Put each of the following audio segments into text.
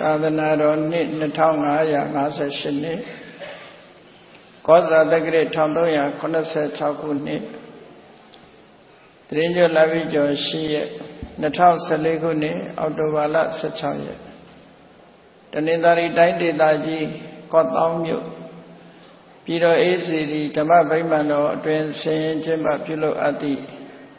သာသနာတော်နှစ်2558နှစ်ကောဇာတက္ကရာ1386ခုနှစ်တရင်ကျော်လာပြီကျော်10ရက်2014ခုနှစ်အောက်တိုဘာလ16ရက်တနင်္သာရီတိုင်းဒေသကြီးကော့သောင်းမြို့ပြည်တော်အေးစီရီဓမ္မဗိမာန်တော်အတွင်ဆင်ရင်ကျင်းပပြုလုပ်အပ်သည့်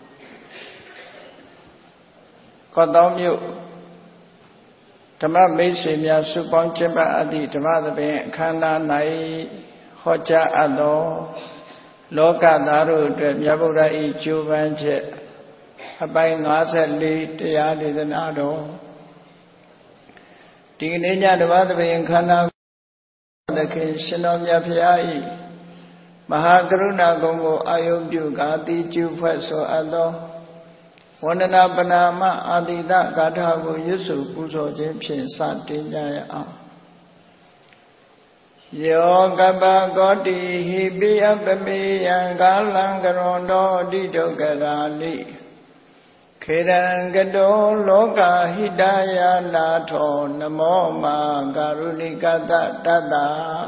ကော့သောင်းမြို့ဓမ္မမိတ်ဆွေများစုပေါင်းကျင်းပအပ်သည့်ဓမ္မသဘင်အခမ်းအနား၌ဟောကြားအပ်သောလောကသားတို့အတွက်မြတ်ဗုဒ္ဓ၏ကြိုးပမ်းချက်အပိုင်း54တရားဒေသနာတော်ဒီကနေ့ညဓမ္မသဘင်အခမ်းအနားသခင်ရှင်တော်မြတ်ဖရာ၏မဟာကရုဏာဂုဏ်ကိုအာယုပြုကာတိကျူဖွဲ့ဆိုအပ်သောဝန္ဒနာပနာမအာတိတဂါထာကိုရွတ်ဆိုပူဇော်ခြင်းဖြင့်စတင်ကြရအောင်ယောကပကောတိဟိပိယပမေယံကာလံကရွန်တော်အတိဒုက္ခရာလိခေရံကတောလောကဟိတယနာထောနမောမာကာရုဏိကတတတ္တ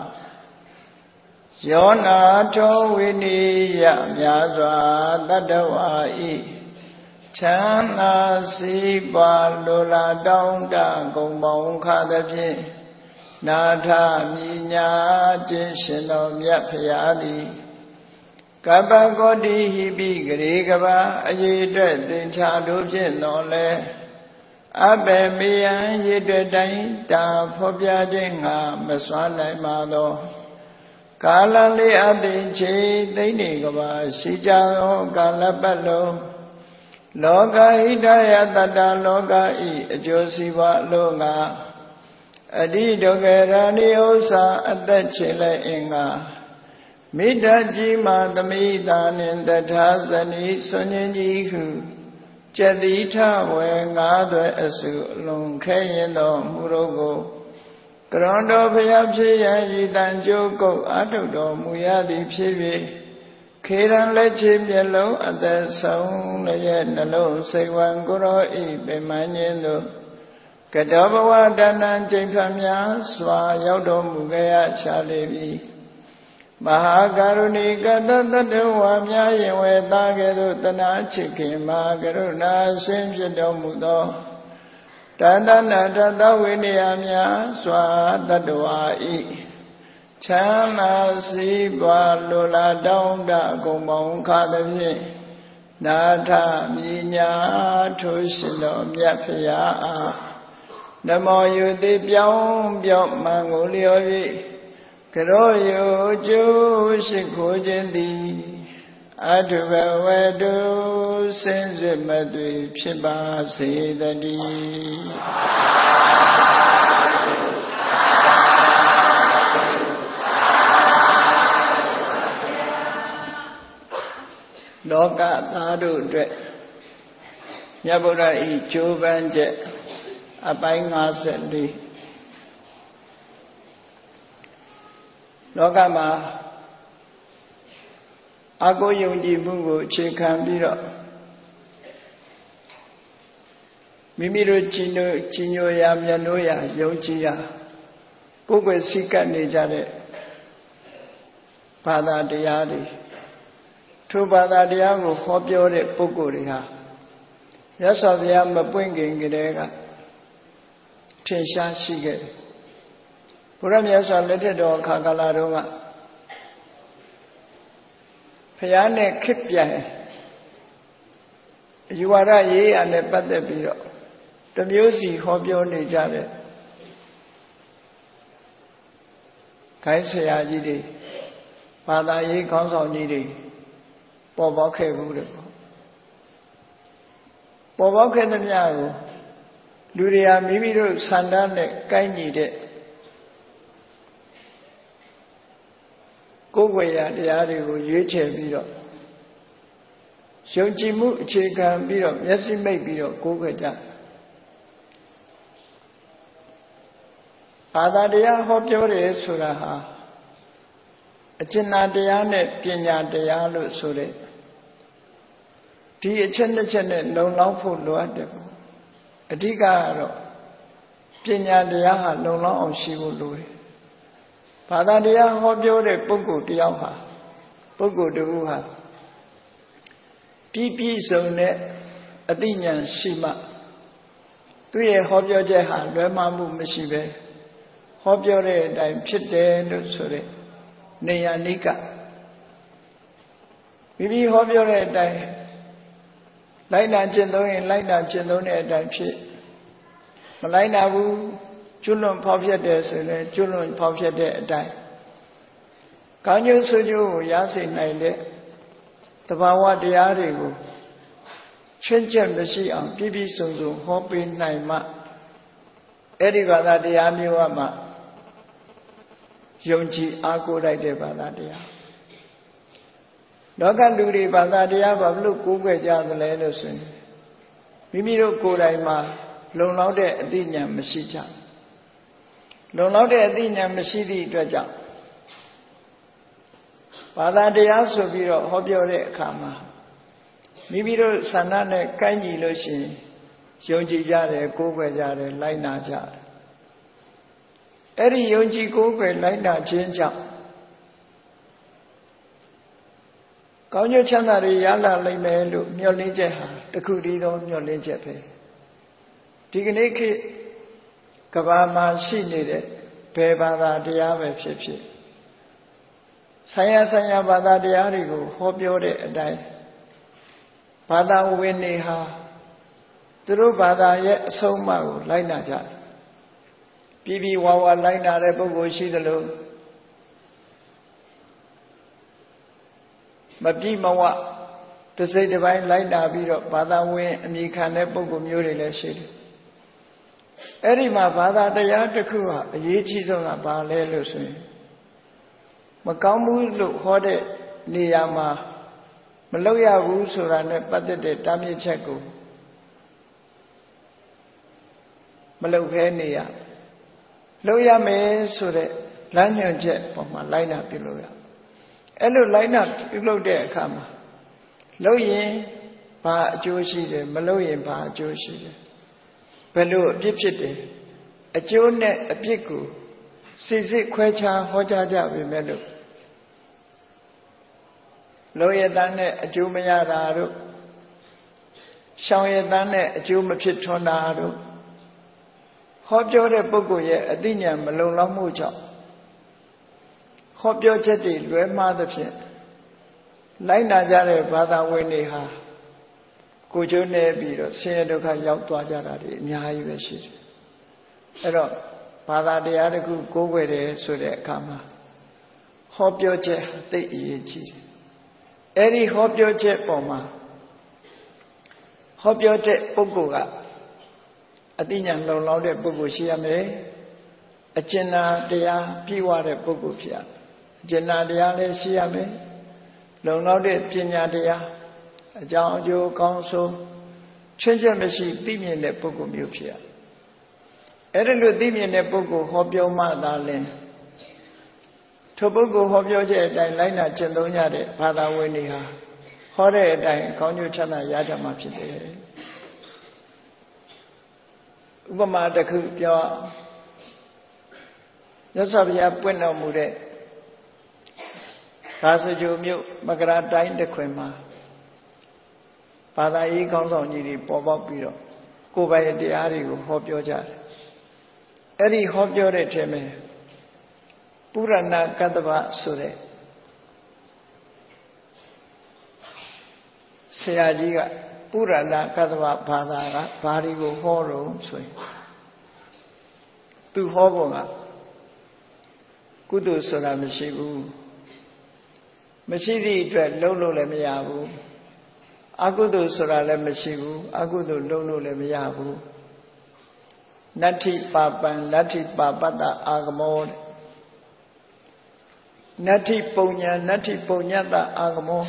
ယောနာထောဝိနိယမြာစွာတတ္တဝါဤချမ်းသာစီးပွားလိုလားတောင်းတဂုံပေါင်းခါသဖြင့်နာထမြညာခြင်းရှင်တော်မြတ်ဖရာသည်ကပ္ပကောတိဟိပိဂရေကဘာအရေးအတွက်သင်္ချာတို့ဖြင့်တော်လဲအဘေမေယံရေအတွက်တိုင်းတာဖော်ပြခြင်းငါမစွမ်းနိုင်ပါသောကာလလေးအသိချေသိနေကဘာရှိကြသောကာလပတ်လုံးလောကဟိတယတတ္တလောကဤအကျိုးစီးပွားလုံးကအတိဒုက္ခရဏိဥ္စာအသက်ချေလဲအင်္ဂါမိတ္တကြီးမာသမိတာနှင့်တထာဇနီဆွန်ញကြီးဟုကျတိထဝေငါးသွဲအစုအလွန်ခဲရင်တော်မူတော့ကိုကရွန်တော်ဖျားဖြစ်ရန်ဤတန်ကြိုးကုတ်အထုတော်မူရသည်ဖြစ်၍ခေရန်လက်ချေမျက်လုံးအသက်ဆုံးလည်းနှလုံးစိတ်ဝံကိုရောဤပင်မခြင်းတို့ကတောဘဝတဏ္ဏကျိန်ဖတ်များစွာရောက်တော်မူကြရချလေပြီမဟာကရုဏီကတတတဝါများရင်ဝေသားကဲ့သို့တနာချစ်ခင်မဟာကရုဏာရှင်ဖြစ်တော်မူသောတဏ္ဍနာတတဝိနည်းများစွာတတ္တဝါဤချမ်းသာစီးပွားလိုလားတောင်းတဂုံပေါင်းခါသဖြင့်နာထမြညာထိုရှင်တော်မြတ်ဖရာအားနမောယုတိပြောင်းပြောမှန်ကိုလျော်၍ကရောယုကျိုးရှိခိုးခြင်းသည်အထုဘဝတုစင်စစ်မသွေဖြစ်ပါစေတည်းလောကသားတို့အတွက်မြတ်ဗုဒ္ဓဤကြိုးပမ်းချက်အပိုင်း54လောကမှာအကိုယုံကြည်မှုကိုအခြေခံပြီးတော့မိမိတို့ကြည်ညိုရာမြတ်နိုးရာယုံကြည်ရာကိုယ်ွယ်စည်းကပ်နေကြတဲ့ဘာသာတရားတွေထိုဘာသာတရားကိုဟောပြောတဲ့ပုဂ္ဂိုလ်တွေဟာမြတ်စွာဘုရားမပွင့်ခင်ကတည်းကထင်ရှားရှိခဲ့တယ်ဘုရားမြတ်စွာလက်ထက်တော်အခါကာလတုန်းကဘုရားနဲ့ခေတ်ပြန်အယူဝါဒရေးရာနဲ့ပတ်သက်ပြီးတော့တမျိုးစီဟောပြောနေကြတဲ့ခိုင်းဆရာကြီးတွေဘာသာရေးခေါင်းဆောင်ကြီးတွေပေါ်ပေါက်ခဲ့ဘူးတဲ့ပေါ်ပေါက်ခဲ့သမျှကိုလူတွေဟာမိမိတို့ဆန္ဒနဲ့ကိုက်ညီတဲ့ကိုယ်ွယ်ရာတရားတွေကိုရွေးချယ်ပြီးတော့ယုံကြည်မှုအခြေခံပြီးတော့မျက်စိမိတ်ပြီးတော့ကိုယ်ွယ်ကြဘာသာတရားဟောပြောတယ်ဆိုတာဟာအကျဉ်းတရားနဲ့ပညာတရားလို့ဆိုတဲ့ဒီအချက်နှစ်ချက်နဲ့လုံလောက်ဖို့လိုအပ်တယ်အဓိကကတော့ပညာတရားဟာလုံလောက်အောင်ရှိဖို့လိုတယ်ဘာသာတရားဟောပြောတဲ့ပုဂ္ဂိုလ်တယောက်ဟာပုဂ္ဂိုလ်တစ်ခုဟာပြည့်စုံတဲ့အသိဉာဏ်ရှိမှသူရဲ့ဟောပြောချက်ဟာလွဲမှားမှုမရှိပဲဟောပြောတဲ့အတိုင်းဖြစ်တယ်လို့ဆိုတဲ့နေယနိကမိမိဟောပြောတဲ့အတိုင်းလိုက်နာကျင့်သုံးရင်လိုက်နာကျင့်သုံးတဲ့အတိုင်းဖြစ်မလိုက်နာဘူးကျွလွန်ဖောက်ဖျက်တယ်ဆိုရင်ကျွလွန်ဖောက်ဖျက်တဲ့အတိုင်းကောင်းကျိုးဆိုးကျိုးကိုရစေနိုင်တဲ့သဘာဝတရားတွေကိုချွင်းချက်မရှိအောင်ပြည့်ပြည့်စုံစုံဟောပေးနိုင်မှအဲ့ဒီဘာသာတရားမျိုးကမှယုံကြည်အားကိုးလိုက်တဲ့ဘာသာတရားလောကလူတွေဘာသာတရားဘာလို့ကိုးကွယ်ကြသလဲလို့ဆိုရင်မိမိတို့ကိုယ်တိုင်မှာလုံလောက်တဲ့အသိဉာဏ်မရှိကြလုံလောက်တဲ့အသိဉာဏ်မရှိသည့်အတွက်ကြောင့်ဘာသာတရားဆိုပြီးတော့ဟောပြောတဲ့အခါမှာမိမိတို့ဆန္ဒနဲ့ကိုက်ညီလို့ရှိရင်ယုံကြည်ကြတယ်ကိုးကွယ်ကြတယ်လိုက်နာကြတယ်အဲ့ဒီယုံကြည်ကိုးကွယ်လိုက်နာခြင်းကြောင့်ကောင်းကျိုးချမ်းသာတွေရလာလိမ့်မယ်လို့မျှော်လင့်ချက်ဟာတခုတည်းသောမျှော်လင့်ချက်ပဲဒီကနေ့ခေတ်ကမ္ဘာမှာရှိနေတဲ့ဘယ်ဘာသာတရားပဲဖြစ်ဖြစ်ဆိုင်ရာဘာသာတရားတွေကိုဟောပြောတဲ့အတိုင်းဘာသာဝင်တွေဟာသူတို့ဘာသာရဲ့အဆုံးအမကိုလိုက်နာကြတယ်ပြီးဝါလိုက်နာတဲ့ပုဂ္ဂိုလ်ရှိသလိုမပြည့်မဝတစိတ်တစ်ပိုင်းလိုက်နာပြီးတော့ဘာသာဝင်အမိခံတဲ့ပုဂ္ဂိုလ်မျိုးတွေလည်းရှိတယ်အဲ့ဒီမှာဘာသာတရားတစ်ခုဟာအရေးကြီးဆုံးကဘာလဲလို့ဆိုရင်မကောင်းဘူးလို့ဟောတဲ့နေရာမှာမလုပ်ရဘူးဆိုတာနဲ့ပတ်သက်တဲ့တားမြစ်ချက်ကိုမလုပ်ဘဲနေရလုပ်ရမယ်ဆိုတဲ့လမ်းညွှန်ချက်ပေါ်မှာလိုက်နာပြုလို့ရအဲ့လိုလိုက်နာပြုလုပ်တဲ့အခါမှာလုပ်ရင်ဘာအကျိုးရှိတယ်မလုပ်ရင်ဘာအကျိုးရှိတယ်ဘယ်လိုအပြစ်ဖြစ်တယ်အကျိုးနဲ့အပြစ်ကိုစစ်ခွဲခြားဟောကြားကြပြီမဲ့လို့လုံးရတန်းနဲ့အကျိုးမရတာတို့ရှောင်ရတန်းနဲ့အကျိုးမဖြစ်ထွန်းတာတို့ဟောပြောတဲ့ပုဂ္ဂိုလ်ရဲ့အသိဉာဏ်မလုံလောက်မှုကြောင့်ဟောပြောချက်တွေလွဲမှားသဖြင့်လိုက်နာကြတဲ့ဘာသာဝင်တွေဟာကိုယ်ကျိုးနေပြီးတော့ဆင်းရဲဒုက္ခရောက်သွားကြတာတွေအများကြီးပဲရှိတယ်အဲ့တော့ဘာသာတရားတစ်ခုကိုးကွယ်တယ်ဆိုတဲ့အခါမှာဟောပြောချက်သိအရေးကြီးတယ်အဲ့ဒီဟောပြောချက်ပေါ်မှာဟောပြောတဲ့ပုဂ္ဂိုလ်ကအသိဉာဏ်လုံလောက်တဲ့ပုဂ္ဂိုလ်ရှိရမယ်အကျဉ်းနာတရားပြည့်ဝတဲ့ပုဂ္ဂိုလ်ဖြစ်ရအကျဉ်းနာတရားလည်းရှိရမယ်လုံလောက်တဲ့ပညာတရားအကြောင်းအကျိုးကောင်းဆိုးချွင်းချက်မရှိသိမြင်တဲ့ပုဂ္ဂိုလ်မျိုးဖြစ်ရအဲ့ဒါလို့သိမြင်တဲ့ပုဂ္ဂိုလ်ဟောပြောမှသာလင်ထိုပုဂ္ဂိုလ်ဟောပြောချက်အတိုင်းလိုက်နာကျင့်သုံးကြတဲ့ဘာသာဝင်တွေဟာဟောတဲ့အတိုင်းကောင်းကျိုးချမ်းသာရကြမှာဖြစ်တယ်ဥပမာတစ်ခုပြောမြတ်စွာဘုရားပွင့်တော်မူတဲ့သာစကြိုမြို့မကရာတိုင်းတစ်ခွင်မှာဘာသာရေးခေါင်းဆောင်ကြီးတွေပေါ်ပေါက်ပြီးတော့ကိုယ်ပိုင်တရားတွေကိုဟောပြောကြတယ်အဲ့ဒီဟောပြောတဲ့ထဲမှာပုရဏကတ္တဗဆိုတဲ့ဆရာကြီးကပုရဏကတ္တဗဘာသာကဘာတွေကိုဟောတော့ဆိုရင်သူဟောပုံကကုသိုလ်ဆိုတာမရှိဘူးမရှိသည့်အတွက်လုံးလို့လည်းမရဘူးအကုသိုလ်ဆိုတာလည်းမရှိဘူးအကုသိုလ်လုံးလို့လည်းမရဘူးနတ္ထိပါပံလတ္ထိပါပတ္တအာဂမောနတ္ထိပုံညာနတ္ထိပုံညတ္တအာဂမော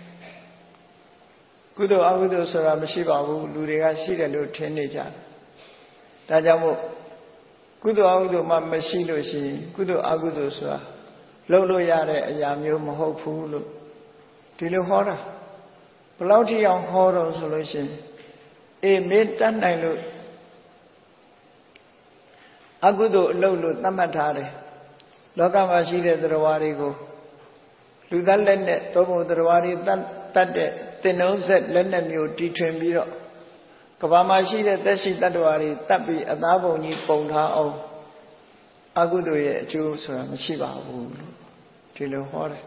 ကုသိုလ်အကုသိုလ်ဆိုတာမရှိပါဘူးလူတွေကရှိတယ်လို့ထင်နေကြတယ်ဒါကြောင့်မို့ကုသိုလ်အကုသိုလ်မှမရှိလို့ရှိရင်ကုသိုလ်အကုသိုလ်ဆိုတာလုပ်လို့ရတဲ့အရာမျိုးမဟုတ်ဘူးလို့ဒီလိုဟောတာဘယ်လောက်ထိအောင်ဟောတော့ဆိုလို့ရှိရင်အေးမင်းတတ်နိုင်လို့အကုသိုလ်အလုပ်လို့သတ်မှတ်ထားတယ်လောကမှာရှိတဲ့တရားတွေကိုလူသားလက်နဲ့သို့မဟုတ်တရားတွေတတ်တဲ့တင်နှုံးဆက်လက်နဲ့မျိုးတီထွင်ပြီးတော့ကဘာမှာရှိတဲ့သက်ရှိတ attva တွေတတ်ပြီးအသားပုံကြီးပုံထားအောင်အကုသိုလ်ရဲ့အကျိုးဆိုတာမရှိပါဘူးလို့ဒီလိုဟောတယ်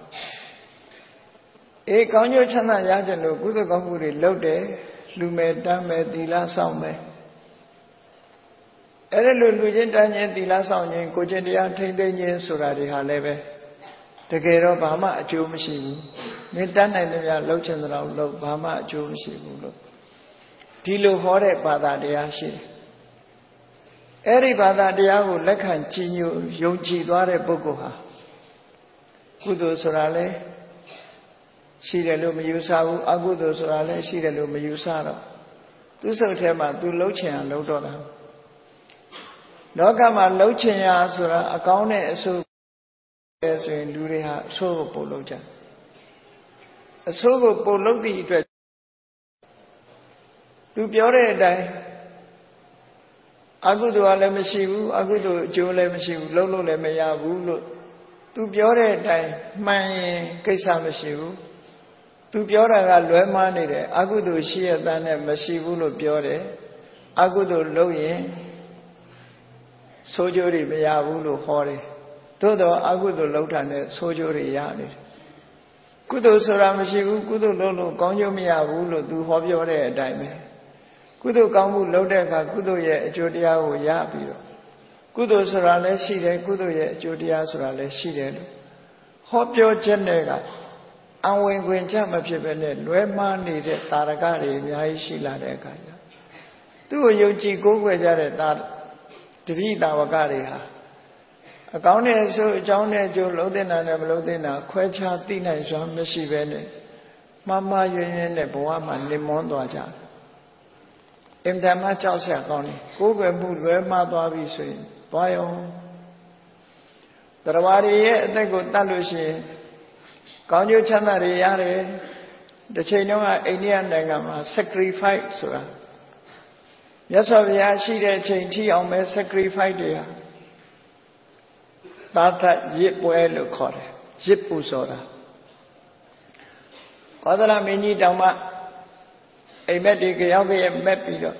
ကောင်းကျိုးချမ်းသာရကြလို့ကုသိုလ်ကောင်းမှုတွေလုပ်တယ်လူမယ်တမ်းမယ်သီလဆောင်မယ်အဲ့ဒါလိုလူချင်းတန်းချင်းသီလဆောင်ခြင်းကိုချင်းတရားထိမ့်သိမ်းခြင်းဆိုတာတွေဟာလည်းပဲတကယ်တော့ဘာမှအကျိုးမရှိဘူးမင်းတတ်နိုင်တယ်များလှုပ်ချင်တဲ့လောက်လှုပ်ဘာမှအကျိုးမရှိဘူးလို့ဒီလိုဟောတဲ့ဘာသာတရားရှိတယ်အဲ့ဒီဘာသာတရားကိုလက်ခံကြည်ညိုယုံကြည်သွားတဲ့ပုဂ္ဂိုလ်ဟာကုသိုလ်ဆိုတာလည်းရှိတယ်လို့မယူဆဘူးအကုသိုလ်ဆိုတာလည်းရှိတယ်လို့မယူဆတော့သူ့စိတ်ထဲမှာသူလှုပ်ချင်အောင်လှုပ်တော့တာလောကမှာလှုပ်ချင်ရဆိုတာအကောင်းနဲ့အဆိုးပဲဆိုရင်လူတွေဟာအဆိုးကိုပို့လှုပ်ကြအဆိုးကိုပို့လှုပ်သည့်အတွက်သူပြောတဲ့အတိုင်းအကုသိုလ်ကလည်းမရှိဘူးအကုသိုလ်အကျိုးလည်းမရှိဘူးလှုပ်လို့လည်းမရဘူးလို့သူပြောတဲ့အတိုင်းမှန်ရင်ကိစ္စမရှိဘူးသူပြောတာကလွဲမှားနေတယ်အကုသိုလ်ရှိရတဲ့နဲ့မရှိဘူးလို့ပြောတယ်အကုသိုလ်လုပ်ရင်ဆိုးကျိုးတွေမရဘူးလို့ဟောတယ်သို့တော့အကုသိုလ်လုပ်တာနဲ့ဆိုးကျိုးတွေရနေတယ်ကုသိုလ်ဆိုတာမရှိဘူးကုသိုလ်လုပ်လို့ကောင်းကျိုးမရဘူးလို့သူဟောပြောတဲ့အတိုင်းပဲကုသိုလ်ကောင်းမှုလုပ်တဲ့အခါကုသိုလ်ရဲ့အကျိုးတရားကိုရပြီးတော့ကုသိုလ်ဆိုတာလည်းရှိတယ်ကုသိုလ်ရဲ့အကျိုးတရားဆိုတာလည်းရှိတယ်လို့ဟောပြောချက်နဲ့ကအဝင်ခွင်ချမဖြစ်ပဲနဲ့လွဲမှားနေတဲ့တာရကတွေအများကြီးရှိလာတဲ့အခါကျသူ့ကိုယုံကြည်ကိုးကွယ်ကြတဲ့တပည့်တာဝကတွေဟာအကောင်းနဲ့အဆိုးအကြောင်းနဲ့အကျိုးလုံးတဲ့နာနဲ့မလုံးတဲ့နာခွဲခြားသိနိုင်စွမ်းမရှိပဲနဲ့မှားမှားယွင်းယွင်းနဲ့ဘဝမှာနေမွန်းသွားကြတယ်အင်တန်မှကြောက်စရာကောင်းတယ်ကိုယ်ွယ်မှုလွဲမှားသွားပြီဆိုရင်သွားရောတရားတွေရဲ့အသက်ကိုတတ်လို့ရှိရင်ကောင်းကျိုးချမ်းသာတွေရတယ်တစ်ချိန်တုန်းကအိန္ဒိယနိုင်ငံမှာ sacrifice ဆိုတာမြတ်စွာဘုရားရှိတဲ့အချိန်ထိအောင်ပဲ sacrifice တွေဟာသာသရစ်ပွဲလို့ခေါ်တယ်ရစ်ပူဆိုတာကောသလမင်းကြီးတောင်မှအိမ်မက်တွေကြောက်ရဲ့မက်ပြီးတော့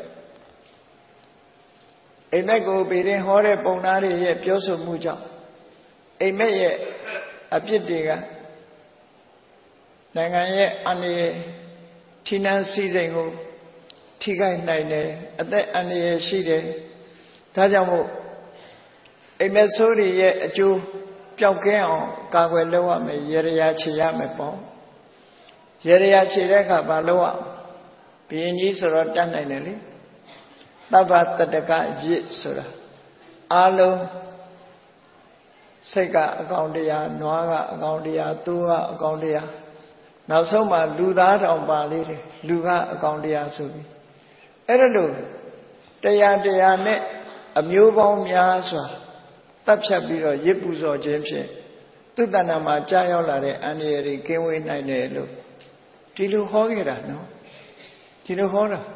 အိမ်မက်ကိုပေရင်ဟောတဲ့ပုံသားတွေရဲ့ပြောဆိုမှုကြောင့်အိမ်မက်ရဲ့အပြစ်တွေကနိုင်ငံရဲ့အန္တရာယ်ထိနှံစည်းစိမ်ကိုထိခိုက်နိုင်တယ်အသက်အန္တရာယ်ရှိတယ်ဒါကြောင့်မို့အိမ်မက်ဆိုးတွေရဲ့အကျိုးပျောက်ကင်းအောင်ကာကွယ်လုပ်ရမယ်ရေရရာခြေရမယ်ပေါ့ရေရရာခြေတဲ့အခါဘာလုပ်ရဘုရင်ကြီးဆိုတော့တတ်နိုင်တယ်လေသဗ္ဗတတကရစ်ဆိုတာအာလုံးစိတ်ကအကောင်တရားနွားကအကောင်တရားသိုးကအကောင်တရားနောက်ဆုံးမှလူသားတောင်ပါလေးတယ်လူကအကောင်တရားဆိုပြီးအဲ့ဒါလို့တရားနဲ့အမျိုးပေါင်းများစွာတပ်ဖြတ်ပြီးတော့ရစ်ပူဇော်ခြင်းဖြင့်သူတဏ္ဍာမှာကြာရောက်လာတဲ့အန္တရာယ်တွေကင်းဝေးနိုင်တယ်လို့ဒီလိုဟောခဲ့တာနော်ဒီလိုဟောတာ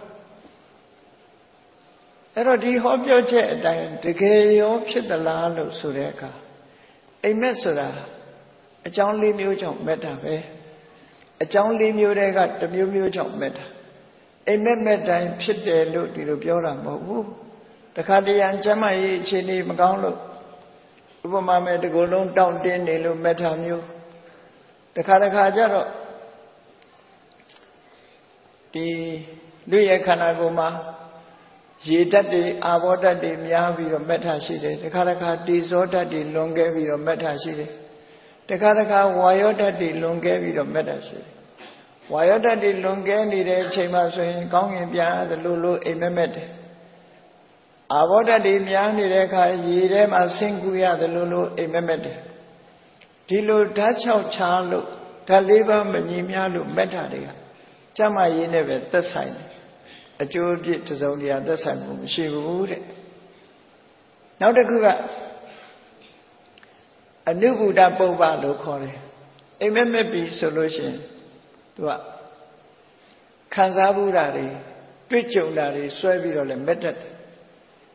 အဲ့တော့ဒီဟောပြောချက်အတိုင်းတကယ်ရောဖြစ်သလားလို့ဆိုတဲ့အခါအိမ်မက်ဆိုတာအကြောင်း၄မျိုးကြောင့်မက်တာပဲအကြောင်း၄မျိုးတည်းကတစ်မျိုးမျိုးကြောင့်မက်တာအိမ်မက်တိုင်းဖြစ်တယ်လို့ဒီလိုပြောတာမဟုတ်ဘူးတခါတရံကျမ်းမာရေးအခြေအနေမကောင်းလို့ဥပမာမဲ့ဒီကိုယ်လုံးတောင့်တင်းနေလို့မက်တာမျိုးတခါကျတော့ဒီလူရဲ့ခန္ဓာကိုယ်မှာရေဓာတ်တွေအာဘောဓာတ်တွေများပြီးတော့မက်ထာရှိတယ်တခါတေဇောဓာတ်တွေလွန်ကဲပြီးတော့မက်ထာရှိတယ်တခါဝါယောဓာတ်တွေလွန်ကဲပြီးတော့မက်ထာရှိတယ်ဝါယောဓာတ်တွေလွန်ကဲနေတဲ့အချိန်မှာဆိုရင်ကောင်းကင်ပြန်သလိုအိမ်မက်တယ်အာဘောဓာတ်တွေများနေတဲ့အခါရေထဲမှာဆင်းကူရသလိုအိမ်မက်တယ်ဒီလိုဓာတ်6ချားလို့ဓာတ်၄ပါးမညီမျှလို့မက်ထာတွေကကျမ်းမာရေးနဲ့ပဲသက်ဆိုင်တယ်အကျိုးအပြစ်တစ်စုံတရာသက်ဆိုင်မှုမရှိဘူးတဲ့နောက်တစ်ခုကအနုဘုဒ္ဓပုပ္ပလို့ခေါ်တယ်အိမ်မက်ပြီဆိုလို့ရှိရင်သူကခံစားမှုတာတွေတွေ့ကြုံတာတွေဆွဲပြီးတော့လည်းမက်တတ်တယ်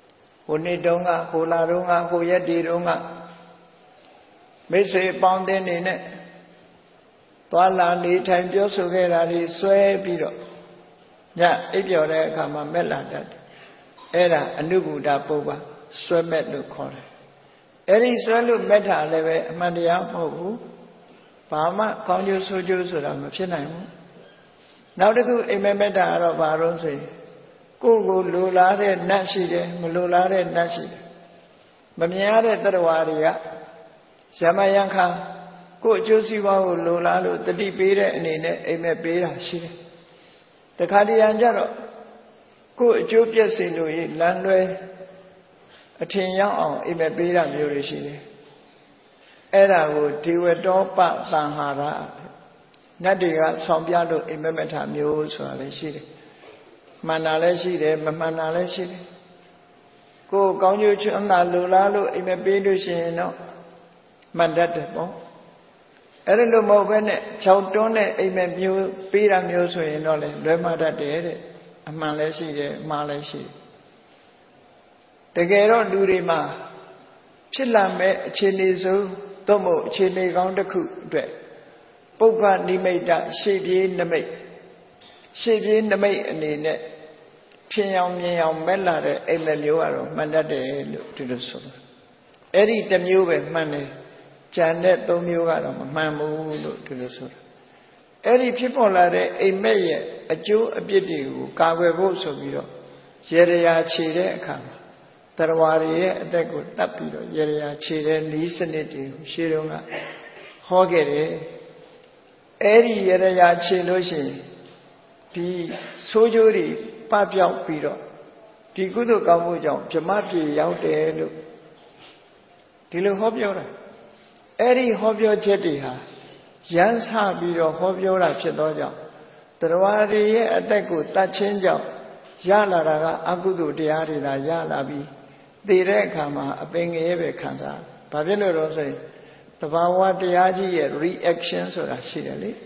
ဟိုနေ့တုန်းကဟိုလာတုန်းကဟိုရက်ဒီတုန်းကမိတ်ဆွေပေါင်းတဲ့နေနဲ့သွားလာနေထိုင်ပြောဆိုခဲ့တာတွေဆွဲပြီးတော့ညအိပ်ပျော်တဲ့အခါမှာမက်လာတတ်တယ်အဲ့ဒါအနုဘူတပုပ္ပဆွဲမက်လို့ခေါ်တယ်အဲ့ဒီဆွဲလို့မက်တာလည်းပဲအမှန်တရားမဟုတ်ဘူးဘာမှကောင်းကျိုးဆိုးကျိုးဆိုတာမဖြစ်နိုင်ဘူးနောက်တစ်ခုအိမ်မက်မက်တာကတော့ဘာလို့ဆိုရင်ကိုယ်ကိုလိုလားတဲ့နတ်ရှိတယ်မလိုလားတဲ့နတ်ရှိတယ်မမြင်ရတဲ့တ attva တွေကရမယံခါကိုယ်အကျိုးစီးပွားကိုလိုလားလို့တတိပေးတဲ့အနေနဲ့အိမ်မက်ပေးတာရှိတယ်တခါတရံကြတော့ကိုယ်အကျိုးပြည့်စေလို့ရလမ်းလွဲအထင်ရောက်အောင်အိမ်မက်ပေးတာမျိုးတွေရှိတယ်အဲ့ဒါကိုဒေဝတောပသံဟာရနတ်တွေကဆောင်ပြလို့အိမ်မက်မက်တာမျိုးဆိုတာလည်းရှိတယ်မှန်တာလည်းရှိတယ်မမှန်တာလည်းရှိတယ်ကိုယ်ကောင်းကျိုးချမ်းသာလိုလားလို့အိမ်မက်ပေးလို့ရှိရင်တော့မှန်တတ်တယ်ပေါ့အဲ့ဒါလို့မဟုတ်ဘဲနဲ့6တွန်းတဲ့အိမ်မက်မျိုးပေးတာမျိုးဆိုရင်တော့လေလွဲမှားတတ်တယ်တဲ့အမှန်လည်းရှိတယ်မှားလည်းရှိတယ်တကယ်တော့လူတွေမှာဖြစ်လာမဲ့အခြေအနေဆိုသို့မဟုတ်အခြေအနေကောင်းတစ်ခုအတွက်ပုပ္ပနိမိတ်ရှေ့ပြေးနမိတ်ရှေ့ပြေးနမိတ်အနေနဲ့ဖြင်အောင်မြင်အောင်မဲ့လာတဲ့အိမ်မက်မျိုးကတော့မှန်တတ်တယ်လို့ဒီလိုဆိုတယ်အဲ့ဒီတစ်မျိုးပဲမှန်တယ်ကျန်တဲ့3မျိုးကတော့မမှန်ဘူးလို့ဒီလိုဆိုတာအဲ့ဒီဖြစ်ပေါ်လာတဲ့အိမ်မက်ရဲ့အကျိုးအပြစ်တွေကိုကာကွယ်ဖို့ဆိုပြီးတော့ရေရာခြေတဲ့အခါမှာတရားတွေရဲ့အသက်ကိုတတ်ပြီးတော့ရေရာခြေတဲ့ဤစနစ်တွေကိုရှေးတုန်းကဟောခဲ့တယ်အဲ့ဒီရေရာခြေလို့ရှိရင်ဒီဆိုးကျိုးတွေပပျောက်ပြီးတော့ဒီကုသိုလ်ကောင်းမှုကြောင့်ဗြဟ္မပြေရောက်တယ်လို့ဒီလိုဟောပြောတာအဲ့ဒီဟောပြောချက်တွေဟာရမ်းဆပြီးတော့ဟောပြောတာဖြစ်သောကြောင့်တရားတွေရဲ့အသက်ကိုတတ်ခြင်းကြောင့်ရလာတာကအကုသိုလ်တရားတွေသာရလာပြီးသိတဲ့အခါမှာအပင်ငယ်ပဲခံစားဘာဖြစ်လို့လဲဆိုရင်သဘာဝတရားကြီးရဲ့ reaction ဆိုတာရှိတယ်လေ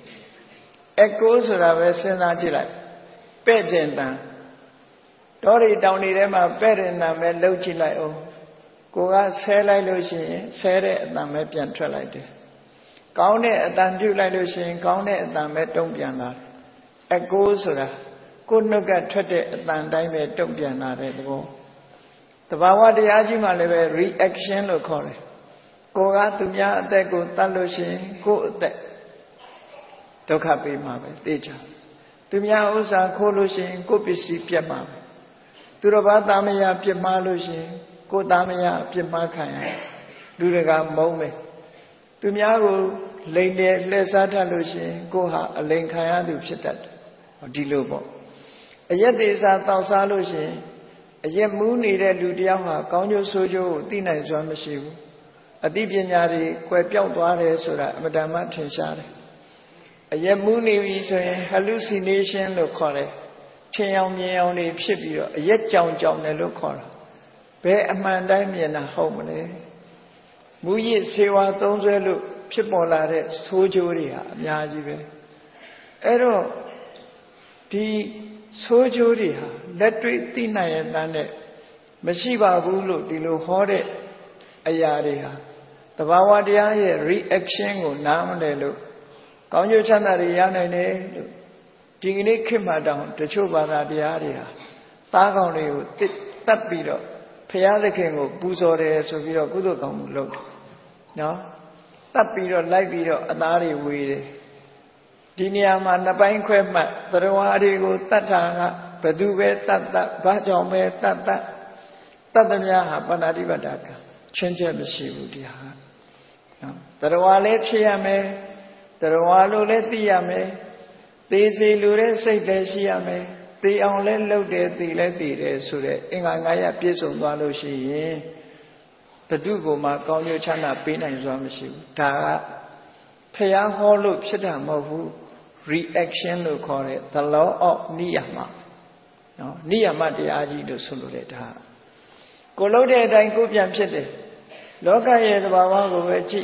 echo ဆိုတာပဲစဉ်းစားကြည့်လိုက်ပဲ့ကျင်တန်တောတွေတောင်တွေထဲမှာပဲ့တဲ့တန်ပဲလှုပ်ကြည့်လိုက်အောင်ကိုကဆဲလိုက်လို့ရှိရင်ဆဲတဲ့အတန်ပဲပြန်ထွက်လိုက်တယ်ကောင်းတဲ့အတန်ပြုတ်လိုက်လို့ရှိရင်ကောင်းတဲ့အတန်ပဲတုံ့ပြန်လာတယ်အကိုဆိုတာကိုနှုတ်ကထွက်တဲ့အတန်တိုင်းပဲတုံ့ပြန်လာတဲ့သဘောတဘာဝတရားကြီးမှလည်းပဲ reaction လို့ခေါ်တယ်ကိုကသူများအသက်ကိုတတ်လို့ရှိရင်ကိုယ်အသက်ဒုက္ခပေးမှာပဲသိချာသူများဥစ္စာခိုးလို့ရှိရင်ကိုယ်ပစ္စည်းပြတ်မှာပဲသူတော်ဘာသားမယားပြစ်မှားလို့ရှိရင်ကိုယ်သားမယားပြစ်မှားခံရလူတွေကမုန်းမယ်သူများကိုလိန်တယ်လှည့်စားတတ်လို့ရှိရင်ကိုယ်ဟာအလိန်ခံရသူဖြစ်တတ်တယ်ဒီလိုပေါ့အရက်သေးစားတောက်စားလို့ရှိရင်အရက်မူးနေတဲ့လူတယောက်ဟာကောင်းကျိုးဆိုးကျိုးကိုသိနိုင်စွမ်းမရှိဘူးအသိပညာတွေကွယ်ပြောက်သွားတယ်ဆိုတာအမတန်မှထင်ရှားတယ်အရက်မူးနေပြီဆိုရင် hallucination လို့ခေါ်တယ်ထင်အောင်မြင်အောင်တွေဖြစ်ပြီးတော့အရက်ကြောင်ကြောင်တယ်လို့ခေါ်တာဘယ်အမှန်တိုင်းမြင်တာဟုတ်မလဲမူရစ်ဆေးဝါးသုံးစွဲလို့ဖြစ်ပေါ်လာတဲ့ဆိုးကျိုးတွေဟာအများကြီးပဲအဲ့တော့ဒီဆိုးကျိုးတွေဟာလက်တွေ့သိနိုင်ရတဲ့မရှိပါဘူးလို့ဒီလိုဟောတဲ့အရာတွေဟာတဘာဝတရားရဲ့ reaction ကိုနားမလည်လို့ကောင်းကျိုးချမ်းသာတွေရနိုင်တယ်လို့ဒီကနေ့ခေတ်မှာတောင်တချို့ဘာသာတရားတွေဟာသားကောင်တွေကိုတတ်ပြီးတော့ဘုရားသခင်ကိုပူဇော်တယ်ဆိုပြီးတော့ကုသိုလ်ကောင်းမှုလုပ်တယ်နော်တတ်ပြီးတော့လိုက်ပြီးတော့အသားတွေဝေတယ်ဒီနေရာမှာနှစ်ပိုင်းခွဲမှတ်သရဝါတွေကိုတတ်တာကဘသူပဲတတ်ဘာကြောင့်ပဲတတ်သမျှဟာပဏာတိပတ္တကချင်းချက်မရှိဘူးဒီဟာနော်သရဝါလည်းဖြစ်ရမယ်သရဝါလို့လည်းသိရမယ်သေစီလူတဲ့စိတ်လည်းရှိရမယ်သေအောင်လည်းလုပ်တယ်သေလည်းသေတယ်ဆိုတဲ့အင်္ဂါ9ရပ်ပြည့်စုံသွားလို့ရှိရင်ဘသူ့ကိုမှကောင်းကျိုးချမ်းသာပေးနိုင်စွမ်းမရှိဘူးဒါကဖျားဟောလို့ဖြစ်တာမဟုတ်ဘူး reaction လို့ခေါ်တဲ့ the law of နိယမနော်နိယမတရားကြီးလို့ဆိုလို့လေဒါကိုလုပ်တဲ့အတိုင်းကိုပြန်ဖြစ်တယ်လောကရဲ့သဘာဝကိုပဲကြည့်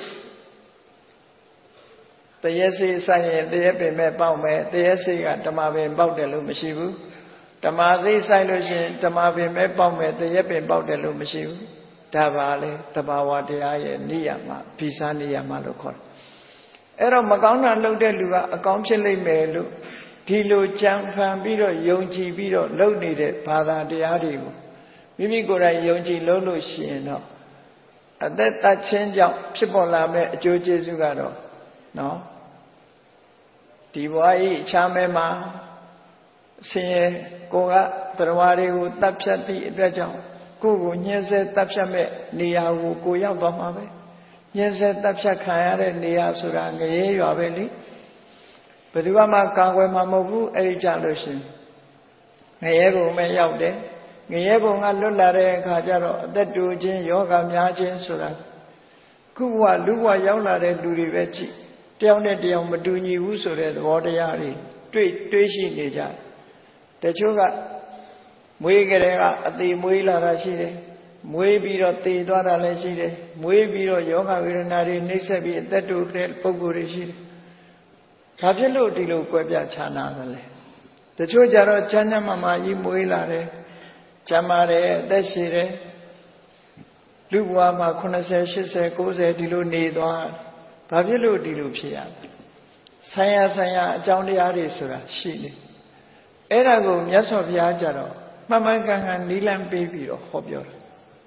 တရက်စေးဆိုင်ရင်တရက်ပင်မဲ့ပေါက်မယ်တရက်စေးကဓမ္မပင်ပေါက်တယ်လို့မရှိဘူးဓဓမ္မစိတ်ဆိုင်လို့ရှိရင်ဓမ္မပင်ပဲပေါက်မယ်တရက်ပင်ပေါက်တယ်လို့မရှိဘူးဒါပါလေတဘာဝတရားရဲ့နိယမဗီဇာနိယမလို့ခေါ်တယ်အဲ့တော့မကောင်းတာလုပ်တဲ့လူကအကောင်းဖြစ်လိမ့်မယ်လို့ဒီလိုကြံဖန်ပြီးတော့ယုံကြည်ပြီးတော့လုပ်နေတဲ့ဘာသာတရားတွေကိုမိမိကိုယ်တိုင်ယုံကြည်လုပ်လို့ရှိရင်တော့အသက်တချင်းကြောင့်ဖြစ်ပေါ်လာမဲ့အကျိုးကျေးဇူးကတော့နော်ဒီဘဝကြီးအခြားမဲ့မှာဆင်းရဲကိုကတရားတွေကိုတတ်ဖြတ်သည့်အတွက်ကြောင့်ကိုယ်ကိုညှင်းဆဲတတ်ဖြတ်မဲ့နေရာကိုကိုရောက်သွားမှာပဲညှင်းဆဲတတ်ဖြတ်ခံရတဲ့နေရာဆိုတာငရဲရွာပဲလေဘယ်သူမှကာကွယ်မှာမဟုတ်ဘူးအဲ့ဒီကြလို့ရှင်ငရဲဘုံပဲရောက်တယ်ငရဲဘုံကလွတ်လာတဲ့အခါကျတော့အသက်တူခြင်းယောဂများခြင်းဆိုတာခုဘဝလူဘဝရောက်လာတဲ့လူတွေပဲကြည့်တယောက်နဲ့တယောက်မတူညီဘူးဆိုတဲ့သဘောတရားတွေတွေးရှိနေကြတချို့ကမွေးကြတဲ့ကအသေးမွေးလာတာရှိတယ်မွေးပြီးတော့သေသွားတာလည်းရှိတယ်မွေးပြီးတော့ယောဂဝေဒနာတွေနှိမ့်ဆက်ပြီးအသက်တူတဲ့ပုဂ္ဂိုလ်တွေရှိတယ်ဘာဖြစ်လို့ဒီလိုကွဲပြားခြားနာသလဲတချို့ကြတော့ချမ်းချမ်းမာကြီးမွေးလာတယ်ကျမ်းမာတယ်အသက်ရှည်တယ်လူဘဝမှာ80 80 90ဒီလိုနေသွားဘာဖြစ်လို့ဒီလိုဖြစ်ရလဲဆိုင်ရာအကြောင်းတရားတွေဆိုတာရှိနေအဲ့ဒါကိုမြတ်စွာဘုရားကြတော့မှန်မှန်ကန်ကန်နီးလန်းပေးပြီးတော့ဟောပြောတယ်